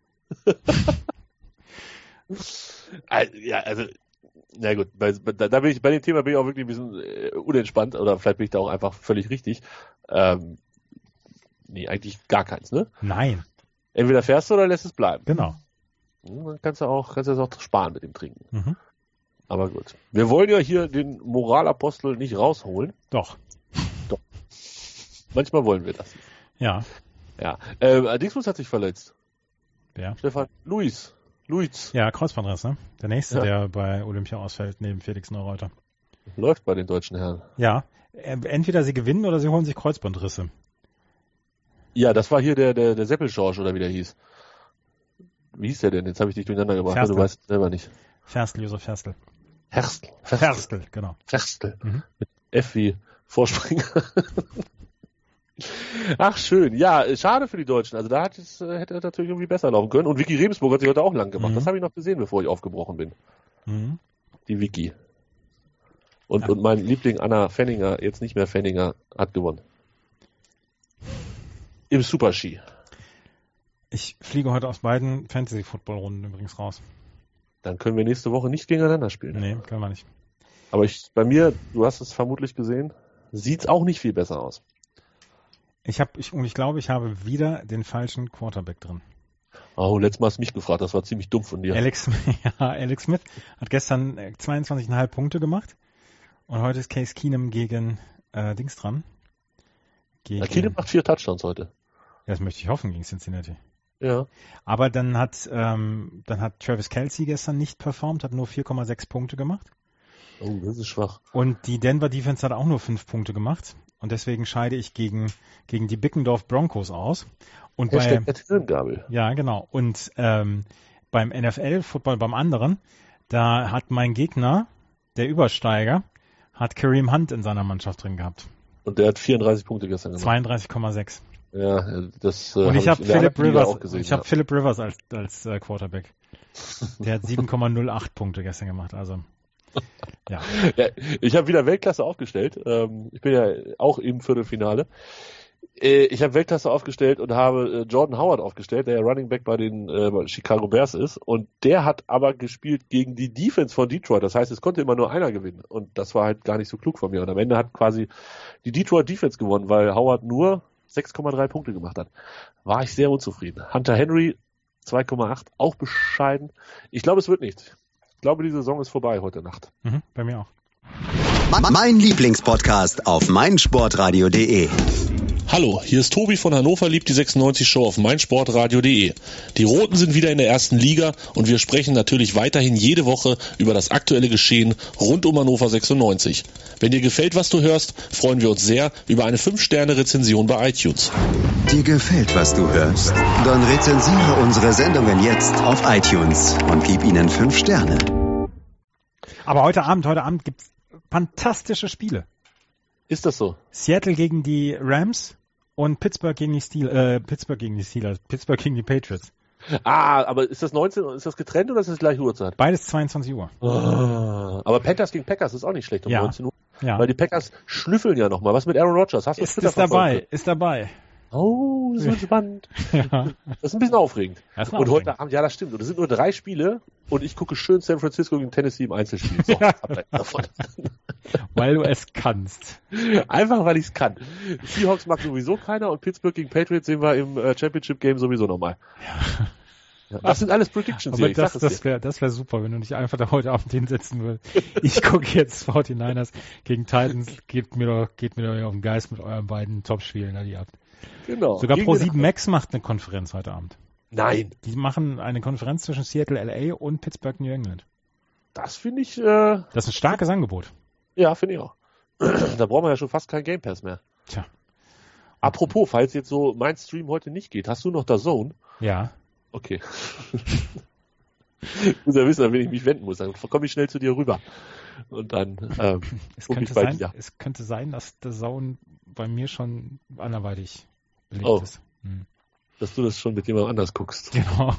D: Ja, also, na gut, bei, da, da bin ich, bei dem Thema bin ich auch wirklich ein bisschen äh, unentspannt oder vielleicht bin ich da auch einfach völlig richtig. Ähm, nee, eigentlich gar keins, ne?
C: Nein.
D: Entweder fährst du oder lässt es bleiben.
C: Genau.
D: Dann kannst du auch, kannst du das auch sparen mit dem Trinken.
C: Mhm.
D: Aber gut. Wir wollen ja hier den Moralapostel nicht rausholen.
C: Doch.
D: Doch. Manchmal wollen wir das.
C: Ja.
D: Ja. Äh, Dingsbus hat sich verletzt.
C: Wer?
D: Stefan Luis. Luis.
C: Ja, Kreuzbandriss, ne? Der nächste,
D: Ja.
C: der bei Olympia ausfällt, neben Felix Neureuter.
D: Läuft bei den deutschen Herren.
C: Ja. Entweder sie gewinnen oder sie holen sich Kreuzbandrisse.
D: Ja, das war hier der, der, der Seppelschorsch oder wie der hieß. Wie hieß der denn? Jetzt habe ich dich durcheinander gebracht.
C: Ferstl.
D: Du weißt selber nicht.
C: Ferstl, Josef Ferstl.
D: Ferstl.
C: Ferstl, genau.
D: Ferstl.
C: Mhm.
D: Mit F wie Vorspringer. Ach, schön. Ja, schade für die Deutschen. Also da hat es, hätte es natürlich irgendwie besser laufen können. Und Vicky Rebensburg hat sich heute auch lang gemacht.
C: Mhm.
D: Das habe ich noch gesehen, bevor ich aufgebrochen bin.
C: Mhm.
D: Die Vicky. Und,
C: Ja.
D: und mein Liebling Anna Fenninger, jetzt nicht mehr Fenninger, hat gewonnen. Im Super-Ski.
C: Ich fliege heute aus beiden Fantasy-Football-Runden übrigens raus.
D: Dann können wir nächste Woche nicht gegeneinander spielen.
C: Nee, können wir nicht.
D: Aber ich, bei mir, du hast es vermutlich gesehen, sieht's auch nicht viel besser aus.
C: Ich habe, ich, und ich glaube, ich habe wieder den falschen Quarterback drin.
D: Oh, letztes Mal hast du mich gefragt, das war ziemlich dumm von dir.
C: Alex, ja, Alex Smith hat gestern zweiundzwanzig Komma fünf Punkte gemacht und heute ist Case Keenum gegen äh, Dings dran. Gegen,
D: Ja, Keenum macht vier Touchdowns heute.
C: Ja, das möchte ich hoffen gegen Cincinnati.
D: Ja.
C: Aber dann hat ähm, dann hat Travis Kelce gestern nicht performt, hat nur vier Komma sechs Punkte gemacht.
D: Oh, das ist schwach.
C: Und die Denver Defense hat auch nur fünf Punkte gemacht. Und deswegen scheide ich gegen, gegen die Bickendorf Broncos aus. Und bei,
D: Hirngabel.
C: ja, genau. Und ähm, beim N F L-Football, beim anderen, da hat mein Gegner, der Übersteiger, hat Kareem Hunt in seiner Mannschaft drin gehabt.
D: Und der hat vierunddreißig Punkte gestern gemacht.
C: zweiunddreißig Komma sechs.
D: Ja, das äh,
C: Und ich habe
D: hab ich
C: Philip Rivers,
D: auch gesehen,
C: ich habe
D: ja.
C: Philip Rivers als, als äh, Quarterback. Der hat sieben Komma null acht Punkte gestern gemacht. Also, ja.
D: Ja, ich habe wieder Weltklasse aufgestellt. Ähm, ich bin ja auch im Viertelfinale. Äh, ich habe Weltklasse aufgestellt und habe äh, Jordan Howard aufgestellt, der ja Running Back bei den äh, Chicago Bears ist. Und der hat aber gespielt gegen die Defense von Detroit. Das heißt, es konnte immer nur einer gewinnen. Und das war halt gar nicht so klug von mir. Und am Ende hat quasi die Detroit Defense gewonnen, weil Howard nur sechs Komma drei Punkte gemacht hat. War ich sehr unzufrieden. Hunter Henry zwei Komma acht, auch bescheiden. Ich glaube, es wird nichts. Ich glaube, die Saison ist vorbei heute Nacht.
C: Mhm, bei mir auch.
A: Mein Lieblingspodcast auf meinsportradio punkt de.
E: Hallo, hier ist Tobi von Hannover liebt die sechsundneunzig Show auf meinsportradio punkt de. Die Roten sind wieder in der ersten Liga und wir sprechen natürlich weiterhin jede Woche über das aktuelle Geschehen rund um Hannover sechsundneunzig. Wenn dir gefällt, was du hörst, freuen wir uns sehr über eine fünf Sterne Rezension bei iTunes.
A: Dir gefällt, was du hörst? Dann rezensiere unsere Sendungen jetzt auf iTunes und gib ihnen fünf Sterne.
C: Aber heute Abend, heute Abend gibt's fantastische Spiele.
D: Ist das so?
C: Seattle gegen die Rams und Pittsburgh gegen die Steelers, äh, Pittsburgh gegen die Steelers, Pittsburgh gegen die Patriots.
D: Ah, aber ist das neunzehn, ist das getrennt oder ist das die gleiche Uhrzeit?
C: Beides zweiundzwanzig Uhr.
D: Oh, aber Panthers gegen Packers ist auch nicht schlecht um
C: Ja.
D: neunzehn Uhr.
C: Ja.
D: Weil die Packers schnüffeln ja nochmal. Was mit Aaron Rodgers? Hast du
C: Ist,
D: Twitter
C: ist dabei,
D: verfolgt?
C: ist dabei.
D: Oh, das wird spannend.
C: Ja.
D: Das ist ein bisschen aufregend.
C: Das ist
D: Und
C: aufregend.
D: heute Abend, ja, das stimmt. Und es sind nur drei Spiele und ich gucke schön San Francisco gegen Tennessee im Einzelspiel. So,
C: Ja.
D: Ableiten davon.
C: Weil du es kannst.
D: Einfach, weil ich es kann. Seahawks mag sowieso keiner und Pittsburgh gegen Patriots sehen wir im äh, Championship Game sowieso nochmal. Ja, das sind alles Predictions hier.
C: Aber
D: Ich
C: das,
D: sag es
C: das wäre das wär super, wenn du dich einfach da heute Abend hinsetzen würdest. Ich gucke jetzt forty-niners gegen Titans. Geht mir doch, geht mir doch auf den Geist mit euren beiden Topspielen, die ihr habt.
D: dir. Genau.
C: Sogar
D: Gegen
C: Pro
D: den-
C: sieben Max macht eine Konferenz heute Abend.
D: Nein,
C: Die machen eine Konferenz zwischen Seattle, L A und Pittsburgh, New England.
D: das finde ich, äh,
C: Das ist ein starkes Angebot.
D: ja, finde ich auch. Da brauchen wir ja schon fast keinen Game Pass mehr.
C: Tja.
D: Apropos, falls jetzt so mein Stream heute nicht geht, hast du noch das Zone?
C: Ja.
D: Okay. Ich muss ja wissen, an wen ich mich wenden muss. Dann komme ich schnell zu dir rüber. Und dann ähm,
C: Es
D: gucke
C: könnte,
D: ich bei
C: sein,
D: dir.
C: es könnte sein, dass der Zone bei mir schon anderweitig belegt
D: Oh.
C: ist. Hm.
D: Dass du das schon mit jemand anders guckst.
C: Genau.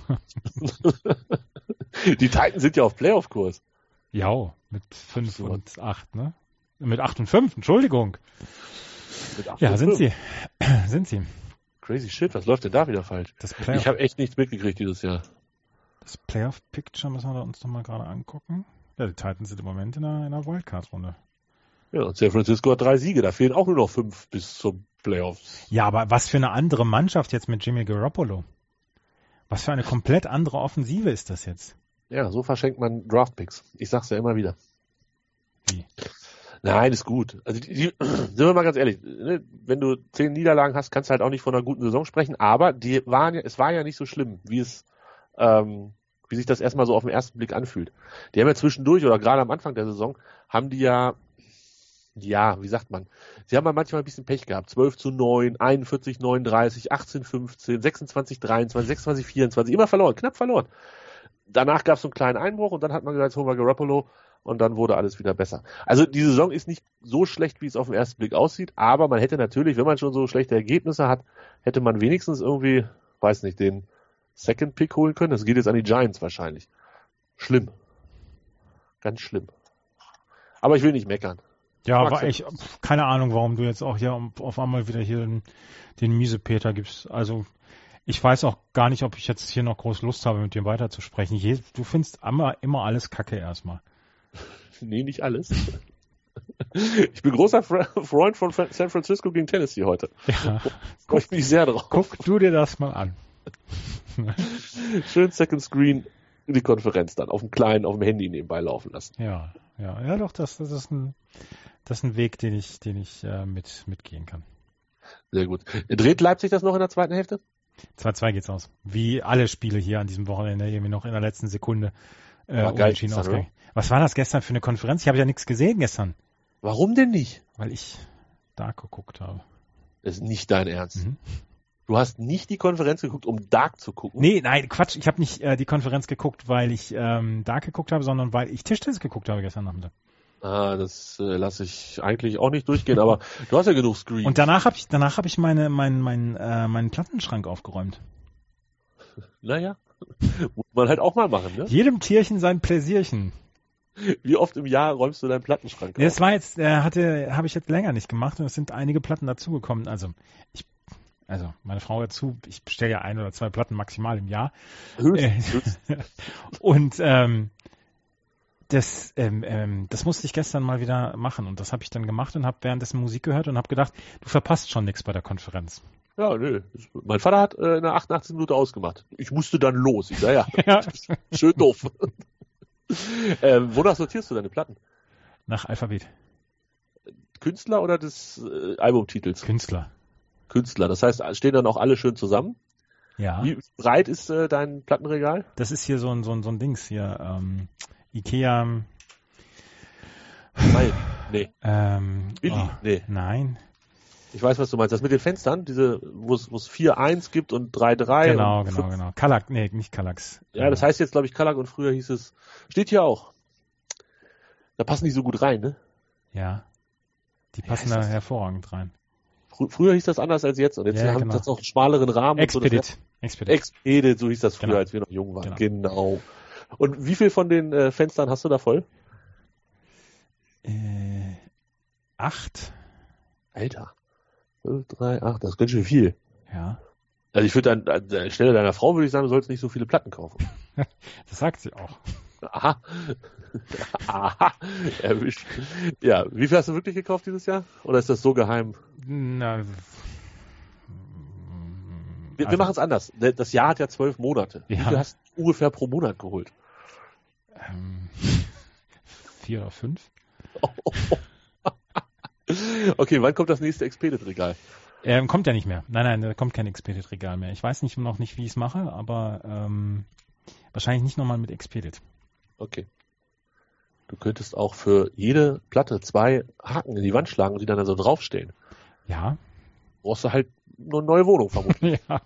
D: Die Titans sind ja auf Playoff-Kurs.
C: Ja, mit fünf
D: So.
C: und acht, ne? Mit acht und fünf, Entschuldigung.
D: Mit acht
C: Ja,
D: und
C: sind
D: fünf.
C: sie. sind sie.
D: Crazy shit, was läuft denn da wieder falsch?
C: Das
D: Ich
C: Playoff,
D: habe echt nichts mitgekriegt dieses Jahr.
C: das Playoff-Picture müssen wir uns doch mal gerade angucken. Ja, die Titans sind im Moment in einer, in einer Wildcard-Runde.
D: Ja, und San Francisco hat drei Siege. Da fehlen auch nur noch fünf bis zum Playoffs.
C: Ja, aber was für eine andere Mannschaft jetzt mit Jimmy Garoppolo. Was für eine komplett andere Offensive ist das jetzt?
D: Ja, so verschenkt man Draftpicks. Ich sag's ja immer wieder.
C: Wie?
D: Nein, ist gut. Also die, die, sind wir mal ganz ehrlich, ne, wenn du zehn Niederlagen hast, kannst du halt auch nicht von einer guten Saison sprechen, aber die waren ja, es war ja nicht so schlimm, wie es, ähm, wie sich das erstmal so auf den ersten Blick anfühlt. Die haben ja zwischendurch oder gerade am Anfang der Saison, haben die ja, ja, wie sagt man, sie haben ja manchmal ein bisschen Pech gehabt. zwölf zu neun, einundvierzig neununddreißig, achtzehn fünfzehn, sechsundzwanzig dreiundzwanzig, sechsundzwanzig vierundzwanzig, immer verloren, knapp verloren. Danach gab es so einen kleinen Einbruch und dann hat man gesagt, jetzt holen wir Garoppolo und dann wurde alles wieder besser. Also die Saison ist nicht so schlecht, wie es auf den ersten Blick aussieht, aber man hätte natürlich, wenn man schon so schlechte Ergebnisse hat, hätte man wenigstens irgendwie, weiß nicht, den Second Pick holen können. Das geht jetzt an die Giants wahrscheinlich. Schlimm. Ganz schlimm. Aber ich will nicht meckern.
C: Ja,
D: Mag's
C: aber
D: ja.
C: ich, keine Ahnung, warum du jetzt auch hier auf einmal wieder hier den, den Miesepeter gibst. Also, ich weiß auch gar nicht, ob ich jetzt hier noch groß Lust habe, mit dir weiterzusprechen. Je, du findest immer, immer alles Kacke erstmal.
D: Nee, nicht alles. Ich bin großer Fre- Freund von Fra- San Francisco gegen Tennessee heute.
C: Ja.
D: Freue ich mich sehr drauf.
C: Guck du dir das mal an.
D: Schön Second Screen die Konferenz dann auf dem kleinen, auf dem Handy nebenbei laufen lassen.
C: Ja, ja, ja, doch, das, das ist ein, das ist ein Weg, den ich, den ich äh, mit, mitgehen kann.
D: Sehr gut. Dreht Leipzig das noch in der zweiten Hälfte?
C: zwei zwei geht's aus. Wie alle Spiele hier an diesem Wochenende, irgendwie noch in der letzten Sekunde äh,
D: War geil
C: unentschieden
D: gestern,
C: ausgegangen. Was war das gestern für eine Konferenz? Ich habe ja nichts gesehen gestern,
D: Warum denn nicht?
C: weil ich da geguckt habe.
D: Das ist nicht dein Ernst.
C: Mhm.
D: Du hast nicht die Konferenz geguckt, um Dark zu gucken?
C: Nee, nein, Quatsch. Ich habe nicht äh, die Konferenz geguckt, weil ich ähm, da geguckt habe, sondern weil ich Tischtennis geguckt habe gestern Nachmittag.
D: Ah, das äh, lasse ich eigentlich auch nicht durchgehen, aber du hast ja genug Screen.
C: Und danach habe ich, danach habe ich meine, mein, mein, äh, meinen Plattenschrank aufgeräumt.
D: Naja, muss man halt auch mal machen, ne?
C: Jedem Tierchen sein Pläsierchen.
D: Wie oft im Jahr räumst du deinen Plattenschrank auf?
C: Das war jetzt, äh, hatte, habe ich jetzt länger nicht gemacht und es sind einige Platten dazugekommen. Also ich, also meine Frau dazu, ich bestelle ja ein oder zwei Platten maximal im Jahr.
D: Höchstens.
C: Äh, und ähm, das, ähm, ähm, das musste ich gestern mal wieder machen und das habe ich dann gemacht und habe währenddessen Musik gehört und habe gedacht, du verpasst schon nichts bei der Konferenz.
D: Ja, nö. Mein Vater hat äh, in der achtundachtzigsten Minute ausgemacht. Ich musste dann los. Ich sag, ja,
C: Ja.
D: schön doof. ähm, wonach sortierst du deine Platten?
C: Nach Alphabet.
D: Künstler oder des äh, Albumtitels?
C: Künstler.
D: Künstler. Das heißt, stehen dann auch alle schön zusammen.
C: Ja.
D: Wie breit ist äh, dein Plattenregal?
C: Das ist hier so ein, so ein, so ein Dings hier. Ähm, Ikea.
D: Nein. Nee.
C: Ähm,
D: Billy?
C: oh,
D: Nee.
C: Nein.
D: Ich weiß, was du meinst. Das mit den Fenstern, diese, wo es, wo es vier eins gibt und drei drei.
C: Genau,
D: und
C: genau,
D: fünf.
C: genau. Kallax, nee, nicht Kallax.
D: Ja, das heißt jetzt, glaube ich, Kallax und früher hieß es, steht hier auch. Da passen die so gut rein, ne?
C: Ja. Die
D: Wie
C: passen
D: heißt
C: da
D: das?
C: hervorragend rein.
D: Fr- Früher hieß das anders als jetzt und jetzt
C: Ja,
D: haben
C: genau.
D: das noch einen schmaleren Rahmen. Und so, das
C: Expedit. Expedit.
D: Expedit, so hieß das früher,
C: Genau.
D: als wir noch jung waren.
C: Genau.
D: Genau. Und wie viel von den äh, Fenstern hast du da voll?
C: Äh, acht.
D: Alter. fünf, drei, acht, das ist ganz schön viel.
C: Ja.
D: Also ich würde dann, an der Stelle deiner Frau würde ich sagen, du sollst nicht so viele Platten kaufen.
C: Das sagt sie auch.
D: Aha. Aha. Erwischt. Ja, wie viel hast du wirklich gekauft dieses Jahr? Oder ist das so geheim?
C: Na,
D: Wir,
C: also,
D: wir machen es anders. Das Jahr hat ja zwölf Monate. Wie
C: Ja.
D: viel hast du ungefähr pro Monat geholt?
C: ähm, vier oder fünf.
D: Okay, wann kommt das nächste Expedit-Regal?
C: Ähm, kommt ja nicht mehr. Nein, nein, da kommt kein Expedit-Regal mehr. Ich weiß nicht noch nicht, wie ich es mache, aber ähm, wahrscheinlich nicht nochmal mit Expedit.
D: Okay. Du könntest auch für jede Platte zwei Haken in die Wand schlagen und die dann da so draufstehen.
C: Ja.
D: Brauchst du halt nur eine neue Wohnung vermutlich.
C: Ja.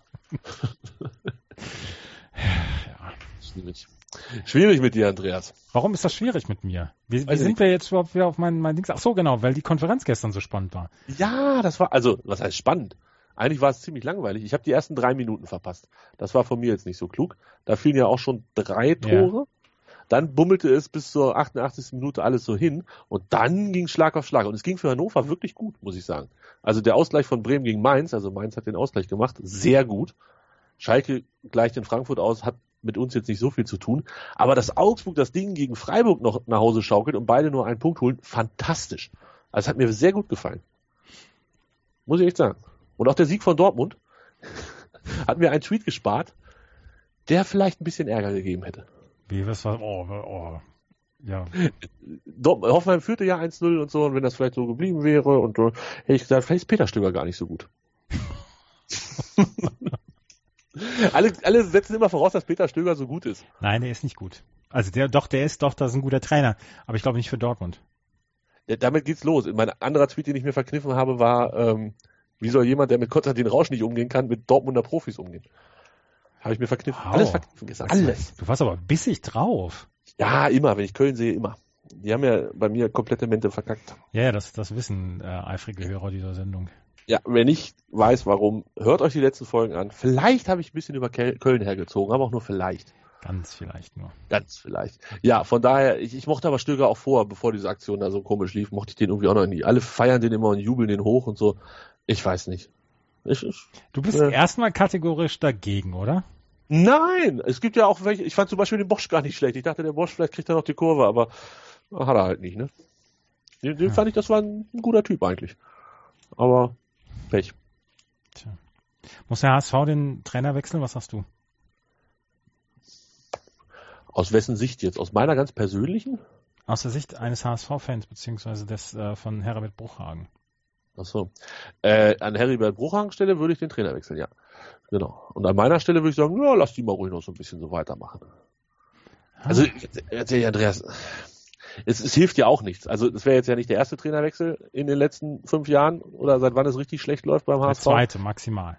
D: Schwierig. Schwierig mit dir, Andreas.
C: Warum ist das schwierig mit mir? Wie, wie
D: Weiß ich
C: sind
D: nicht.
C: wir jetzt überhaupt wieder auf mein, mein Dings? Ach so, genau, weil die Konferenz gestern so spannend war.
D: Ja, das war, also, was heißt spannend? Eigentlich war es ziemlich langweilig. Ich habe die ersten drei Minuten verpasst. Das war von mir jetzt nicht so klug. Da fielen ja auch schon drei Tore. Dann bummelte es bis zur achtundachtzigsten Minute alles so hin. Und dann ging Schlag auf Schlag. Und es ging für Hannover wirklich gut, muss ich sagen. Also der Ausgleich von Bremen gegen Mainz, also Mainz hat den Ausgleich gemacht, sehr gut. Schalke gleicht in Frankfurt aus, hat mit uns jetzt nicht so viel zu tun. Aber dass Augsburg das Ding gegen Freiburg noch nach Hause schaukelt und beide nur einen Punkt holen, fantastisch. Also es hat mir sehr gut gefallen. Muss ich echt sagen. Und auch der Sieg von Dortmund hat mir einen Tweet gespart, der vielleicht ein bisschen Ärger gegeben hätte.
C: Wie, was war, oh, oh, ja.
D: Dort, Hoffenheim führte ja eins null und so, und wenn das vielleicht so geblieben wäre, und so, hätte ich gesagt, vielleicht ist Peter Stöger gar nicht so gut. alle, alle setzen immer voraus, dass Peter Stöger so gut ist.
C: Nein, der ist nicht gut. Also der, doch, der ist doch, das ist ein guter Trainer. Aber ich glaube nicht für Dortmund.
D: Ja, damit geht's los. Mein anderer Tweet, den ich mir verkniffen habe, war, ähm, wie soll jemand, der mit Konstantin Rausch nicht umgehen kann, mit Dortmunder Profis umgehen? Habe ich mir verkniffen.
C: Wow.
D: Alles verkniffen gesagt. Alles.
C: Du warst aber bissig drauf.
D: Ja, immer. Wenn ich Köln sehe, immer. Die haben ja bei mir komplette Mente verkackt.
C: Ja, ja, das, das wissen äh, eifrige Hörer dieser Sendung.
D: Ja, wer nicht weiß, warum, hört euch die letzten Folgen an. Vielleicht habe ich ein bisschen über Kel- Köln hergezogen, aber auch nur vielleicht.
C: Ganz vielleicht nur.
D: Ganz vielleicht. Ja, von daher, ich, ich mochte aber Stöger auch vor, bevor diese Aktion da so komisch lief, mochte ich den irgendwie auch noch nie. Alle feiern den immer und jubeln den hoch und so. Ich weiß nicht. Ich, ich,
C: Du bist
D: äh,
C: erstmal kategorisch dagegen, oder?
D: Nein! Es gibt ja auch welche, ich fand zum Beispiel den Bosch gar nicht schlecht. Ich dachte, der Bosch, vielleicht kriegt er noch die Kurve, aber hat er halt nicht, ne? Den, den
C: Ja.
D: fand ich, das war ein, ein guter Typ eigentlich. Aber Pech.
C: Tja. Muss der H S V den Trainer wechseln? Was sagst du?
D: Aus wessen Sicht jetzt? Aus meiner ganz persönlichen?
C: Aus der Sicht eines H S V-Fans, beziehungsweise des äh, von Herbert Bruchhagen.
D: Ach so. Äh, an Heribert Bruchhagens Stelle würde ich den Trainer wechseln, ja. Genau. Und an meiner Stelle würde ich sagen, ja, lass die mal ruhig noch so ein bisschen so weitermachen.
C: Ah.
D: Also, erzähl ich, Andreas, es, es hilft ja auch nichts. Also, es wäre jetzt ja nicht der erste Trainerwechsel in den letzten fünf Jahren oder seit wann es richtig schlecht läuft beim H
C: Der
D: S V.
C: zweite maximal.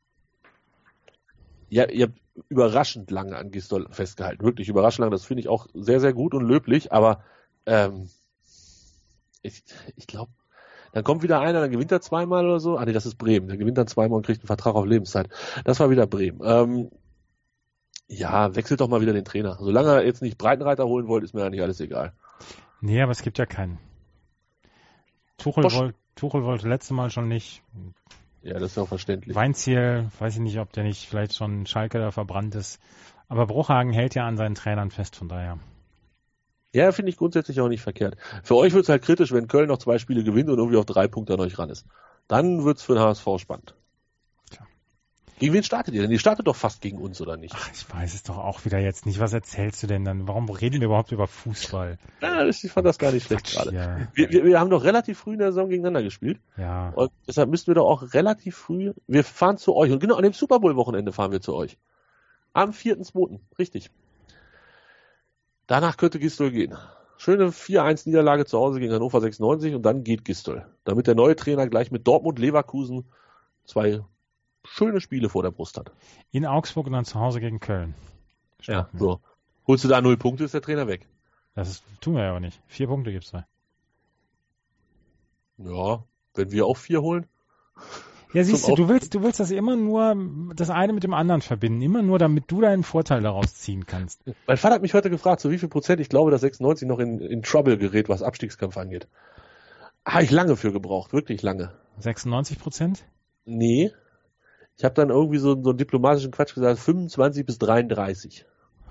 D: Ja, ihr habt überraschend lange an Gistol festgehalten. Wirklich überraschend lange. Das finde ich auch sehr, sehr gut und löblich. Aber ähm, ich, ich glaube, dann kommt wieder einer, dann gewinnt er zweimal oder so. Ah nee, das ist Bremen. Der gewinnt dann zweimal und kriegt einen Vertrag auf Lebenszeit. Das war wieder Bremen. Ähm, ja, wechselt doch mal wieder den Trainer. Solange er jetzt nicht Breitenreiter holen wollt, ist mir eigentlich alles egal.
C: Nee, aber es gibt ja keinen. Tuchel,
D: Bosch.
C: wollt, Tuchel wollte letztes Mal schon nicht.
D: Ja, das ist ja auch verständlich.
C: Weinziel, weiß ich nicht, ob der nicht vielleicht schon Schalke da verbrannt ist. Aber Bruchhagen hält ja an seinen Trainern fest, von daher.
D: Ja, finde ich grundsätzlich auch nicht verkehrt. Für euch wird es halt kritisch, wenn Köln noch zwei Spiele gewinnt und irgendwie auf drei Punkte an euch ran ist. Dann wird es für den H S V spannend. Gegen wen startet ihr denn? Ihr startet doch fast gegen uns, oder nicht?
C: Ach, ich weiß es doch auch wieder jetzt nicht. Was erzählst du denn dann? Warum reden wir überhaupt über Fußball?
D: Ja, ich fand das gar nicht schlecht
C: Quatsch,
D: gerade.
C: ja.
D: Wir, wir, wir haben doch relativ früh in der Saison gegeneinander gespielt.
C: Ja.
D: Und deshalb müssten wir doch auch relativ früh, wir fahren zu euch. Und genau an dem Super Bowl-Wochenende fahren wir zu euch. Am vierten zweiten Richtig. Danach könnte Gistol gehen. Schöne vier eins Niederlage zu Hause gegen Hannover sechsundneunzig und dann geht Gistol. Damit der neue Trainer gleich mit Dortmund, Leverkusen zwei schöne Spiele vor der Brust hat.
C: In Augsburg und dann zu Hause gegen Köln.
D: Ja, so. Holst du da null Punkte, ist der Trainer weg.
C: Das ist, tun wir ja aber nicht. Vier Punkte gibt's da.
D: Ja, wenn wir auch vier holen.
C: Ja, siehst du, du willst, du willst das immer nur, das eine mit dem anderen verbinden. Immer nur, damit du deinen Vorteil daraus ziehen kannst.
D: Mein Vater hat mich heute gefragt, zu wie viel Prozent ich glaube, dass sechsundneunzig noch in, in Trouble gerät, was Abstiegskampf angeht. Habe ich lange für gebraucht, wirklich lange.
C: sechsundneunzig Prozent?
D: Nee. Ich habe dann irgendwie so, so einen diplomatischen Quatsch gesagt, fünfundzwanzig bis dreiunddreißig.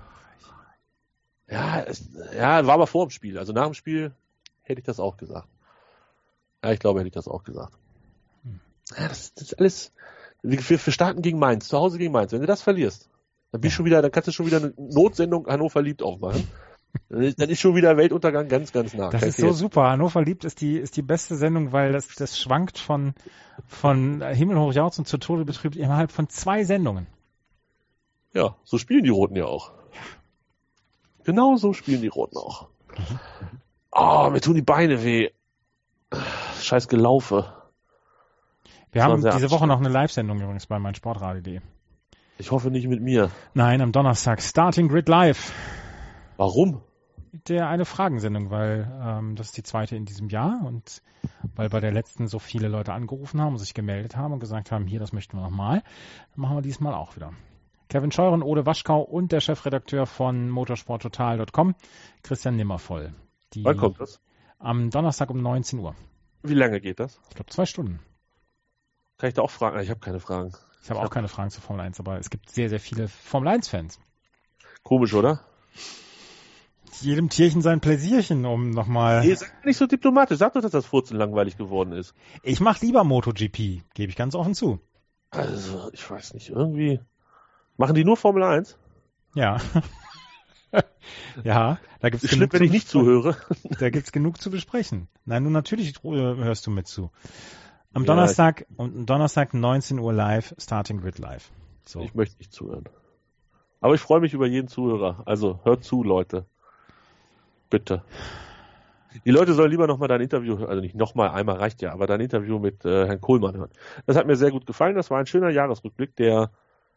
D: Ja, es, ja, war aber vor dem Spiel. Also nach dem Spiel hätte ich das auch gesagt. Ja, ich glaube, hätte ich das auch gesagt. Ja, das, das ist alles. Wir, wir starten gegen Mainz, zu Hause gegen Mainz. Wenn du das verlierst, dann bist ja. schon wieder, dann kannst du schon wieder eine Notsendung Hannover liebt aufmachen. Dann ist, dann ist schon wieder Weltuntergang ganz, ganz nah.
C: Das
D: Kein
C: ist so
D: Fehler.
C: super. Hannover liebt ist die, ist die beste Sendung, weil das, das schwankt von, von himmelhoch jauchzend zu Tode betrübt innerhalb von zwei Sendungen.
D: Ja, so spielen die Roten ja auch. Genau so spielen die Roten auch. Oh, mir tun die Beine weh. Scheiß Gelaufe.
C: Wir
D: Das
C: haben
D: war
C: diese
D: sehr
C: Woche noch eine Live-Sendung übrigens bei meinsportradio punkt de.
D: Ich hoffe nicht mit mir.
C: Nein, am Donnerstag. Starting Grid Live.
D: Warum?
C: Der eine Fragensendung, weil ähm, das ist die zweite in diesem Jahr und weil bei der letzten so viele Leute angerufen haben und sich gemeldet haben und gesagt haben, hier, das möchten wir nochmal, dann machen wir diesmal auch wieder. Kevin Scheuren, Ode Waschkau und der Chefredakteur von motorsporttotal punkt com, Christian Nimmervoll. Die
D: Wann kommt das?
C: Am Donnerstag um neunzehn Uhr.
D: Wie lange geht das?
C: Ich glaube zwei Stunden.
D: Kann ich da auch fragen? Ich habe keine Fragen.
C: Ich habe auch keine Fragen zur Formel eins, aber es gibt sehr, sehr viele Formel eins Fans.
D: Komisch, oder?
C: Jedem Tierchen sein Pläsierchen, um nochmal...
D: Nee, sag nicht so diplomatisch. Sag doch, dass das Furzen langweilig geworden ist.
C: Ich mache lieber MotoGP, gebe ich ganz offen zu.
D: Also, ich weiß nicht, irgendwie... Machen die nur Formel eins?
C: Ja. Ja, da gibt's
D: Ist schlimm, wenn ich nicht zuhöre.
C: Da gibt's genug zu besprechen. Nein, du natürlich äh, hörst du mit zu. Am
D: Ja,
C: Donnerstag, am Donnerstag neunzehn Uhr live, Starting Grid Live. So.
D: Ich möchte nicht zuhören. Aber ich freue mich über jeden Zuhörer. Also, hört zu, Leute. Bitte. Die Leute sollen lieber nochmal dein Interview, also nicht nochmal, einmal reicht ja, aber dein Interview mit äh, Herrn Kohlmann hören. Das hat mir sehr gut gefallen. Das war ein schöner Jahresrückblick, der,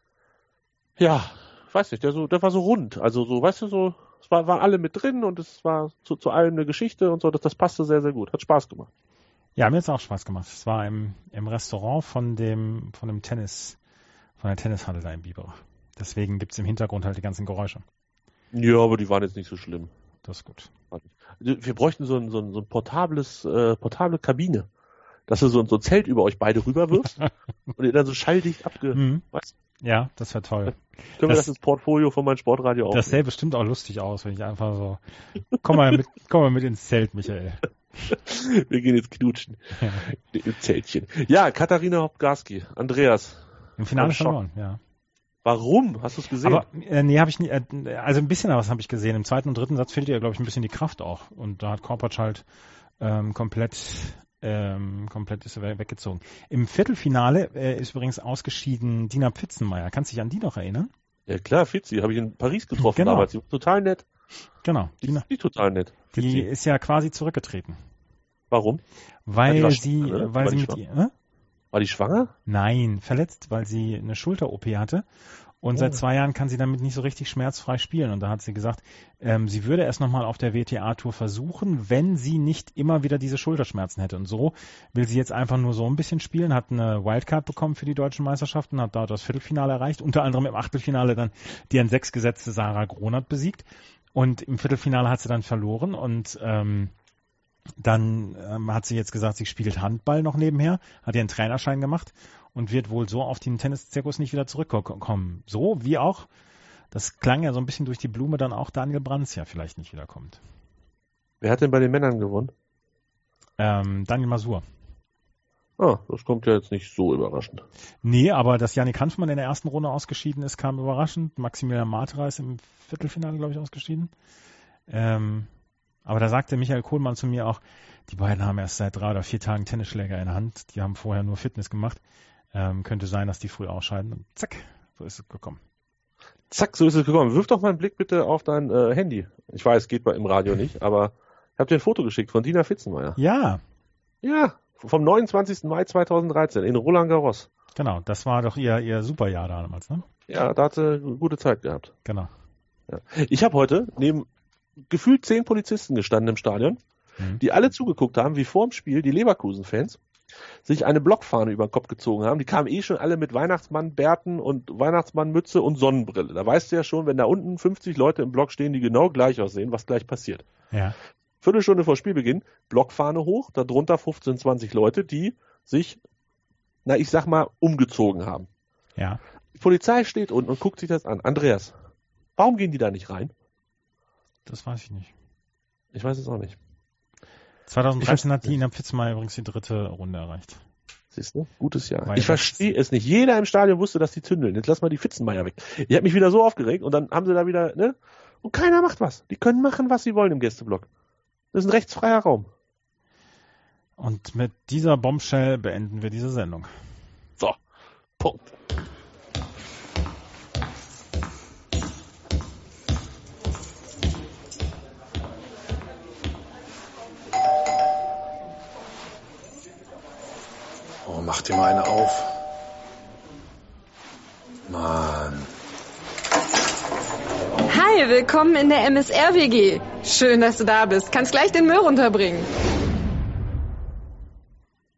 D: ja, ich weiß nicht, der so, der war so rund. Also so, weißt du, so, es war, waren alle mit drin und es war zu, zu allem eine Geschichte und so. Das, das passte sehr, sehr gut. Hat Spaß gemacht.
C: Ja, mir hat's auch Spaß gemacht. Es war im, im Restaurant von dem, von dem Tennis, von der Tennishalle da in Biberach. Deswegen gibt's im Hintergrund halt die ganzen Geräusche.
D: Ja, aber die waren jetzt nicht so schlimm.
C: Das ist gut.
D: Wir bräuchten so ein, so ein, so ein portables, äh, portable Kabine. Dass du so, so ein Zelt über euch beide rüberwirfst und ihr dann so schalldicht abge...
C: Mhm.
D: Weißt,
C: Ja, das wäre toll.
D: können wir
C: Das-
D: das ins Portfolio von meinem Sportradio aufnehmen?
C: Das sähe bestimmt auch lustig aus, wenn ich einfach so, komm mal mit, komm mal mit ins Zelt, Michael.
D: Wir gehen jetzt knutschen.
C: Ja.
D: Im Zeltchen. Ja, Katharina Hopgarski. Andreas.
C: Im Finale
D: Ein Schock.
C: verloren, ja.
D: Warum? Hast du es gesehen?
C: Aber äh, nee, habe ich nie, äh, also ein bisschen was habe ich gesehen. Im zweiten und dritten Satz fehlt ihr, glaube ich, ein bisschen die Kraft auch. Und da hat Korpatsch halt ähm, komplett, ähm, komplett ist er we- weggezogen. Im Viertelfinale äh, ist übrigens ausgeschieden Dina Pfitzenmeier. Kannst du dich an die noch erinnern?
D: ja klar, Fitzi. Habe ich in Paris getroffen
C: Genau.
D: damals. Die war total nett.
C: Genau.
D: Die
C: Dina,
D: ist nicht total nett.
C: die
D: Fitzi.
C: ist ja quasi zurückgetreten.
D: Warum?
C: Weil
D: die war
C: sie,
D: schwanger, ne?
C: weil
D: War
C: sie
D: die
C: mit
D: schwanger?
C: ihr, äh?
D: War die schwanger?
C: Nein, verletzt, weil sie eine Schulter-O P hatte. Und
D: Oh.
C: seit zwei Jahren kann sie damit nicht so richtig schmerzfrei spielen. Und da hat sie gesagt, ähm, sie würde es nochmal auf der W T A-Tour versuchen, wenn sie nicht immer wieder diese Schulterschmerzen hätte. Und so will sie jetzt einfach nur so ein bisschen spielen, hat eine Wildcard bekommen für die deutschen Meisterschaften, hat dort das Viertelfinale erreicht, unter anderem im Achtelfinale dann die an sechs gesetzte Sarah Gronert besiegt. Und im Viertelfinale hat sie dann verloren und ähm, dann ähm, hat sie jetzt gesagt, sie spielt Handball noch nebenher, hat ihren Trainerschein gemacht und wird wohl so auf den Tenniszirkus nicht wieder zurückkommen. So wie auch, das klang ja so ein bisschen durch die Blume, dann auch Daniel Brands ja vielleicht nicht wiederkommt.
D: Wer hat denn bei den Männern gewonnen?
C: Ähm, Daniel Masur.
D: Ah, das kommt ja jetzt nicht so überraschend.
C: Nee, aber dass Yannick Hanfmann in der ersten Runde ausgeschieden ist, kam überraschend. Maximilian Martera ist im Viertelfinale, glaube ich, ausgeschieden. Ähm, aber da sagte Michael Kohlmann zu mir auch, die beiden haben erst seit drei oder vier Tagen Tennisschläger in der Hand. Die haben vorher nur Fitness gemacht. Ähm, könnte sein, dass die früh ausscheiden. Und zack, so ist es gekommen.
D: Zack, so ist es gekommen. Wirf doch mal einen Blick bitte auf dein äh, Handy. Ich weiß, geht bei im Radio nicht, aber ich habe dir ein Foto geschickt von Dina Fitzenmeier.
C: Ja.
D: Ja, vom neunundzwanzigsten Mai zweitausenddreizehn in Roland Garros.
C: Genau, das war doch ihr, ihr Superjahr damals, ne?
D: Ja, da hat sie eine gute Zeit gehabt.
C: Genau.
D: Ja. Ich habe heute neben gefühlt zehn Polizisten gestanden im Stadion, mhm. die alle zugeguckt haben, wie vorm Spiel die Leverkusen-Fans sich eine Blockfahne über den Kopf gezogen haben. Die kamen eh schon alle mit Weihnachtsmann-Bärten und Weihnachtsmann-Mütze und Sonnenbrille. Da weißt du ja schon, wenn da unten fünfzig Leute im Block stehen, die genau gleich aussehen, was gleich passiert.
C: Ja.
D: Viertelstunde vor Spielbeginn, Blockfahne hoch, darunter fünfzehn, zwanzig Leute, die sich, na ich sag mal, umgezogen haben.
C: Ja.
D: Die Polizei steht unten und guckt sich das an. Andreas, warum gehen die da nicht rein?
C: Das weiß ich nicht.
D: Ich weiß es auch nicht.
C: zweitausenddreizehn hat Ina Pfitzmeier übrigens die dritte Runde erreicht.
D: Siehst du? Gutes Jahr.
C: Weil
D: ich verstehe es nicht. Jeder im Stadion wusste, dass die zündeln. Jetzt lass mal die Pfitzenmeier weg. Ich habe mich wieder so aufgeregt und dann haben sie da wieder, ne? Und keiner macht was. Die können machen, was sie wollen im Gästeblock. Das ist ein rechtsfreier Raum.
C: Und mit dieser Bombshell beenden wir diese Sendung.
D: So. Punkt.
F: Oh, mach dir mal eine auf. Mann.
B: Hi, willkommen in der M S R W G. Schön, dass du da bist. Kannst gleich den Müll runterbringen.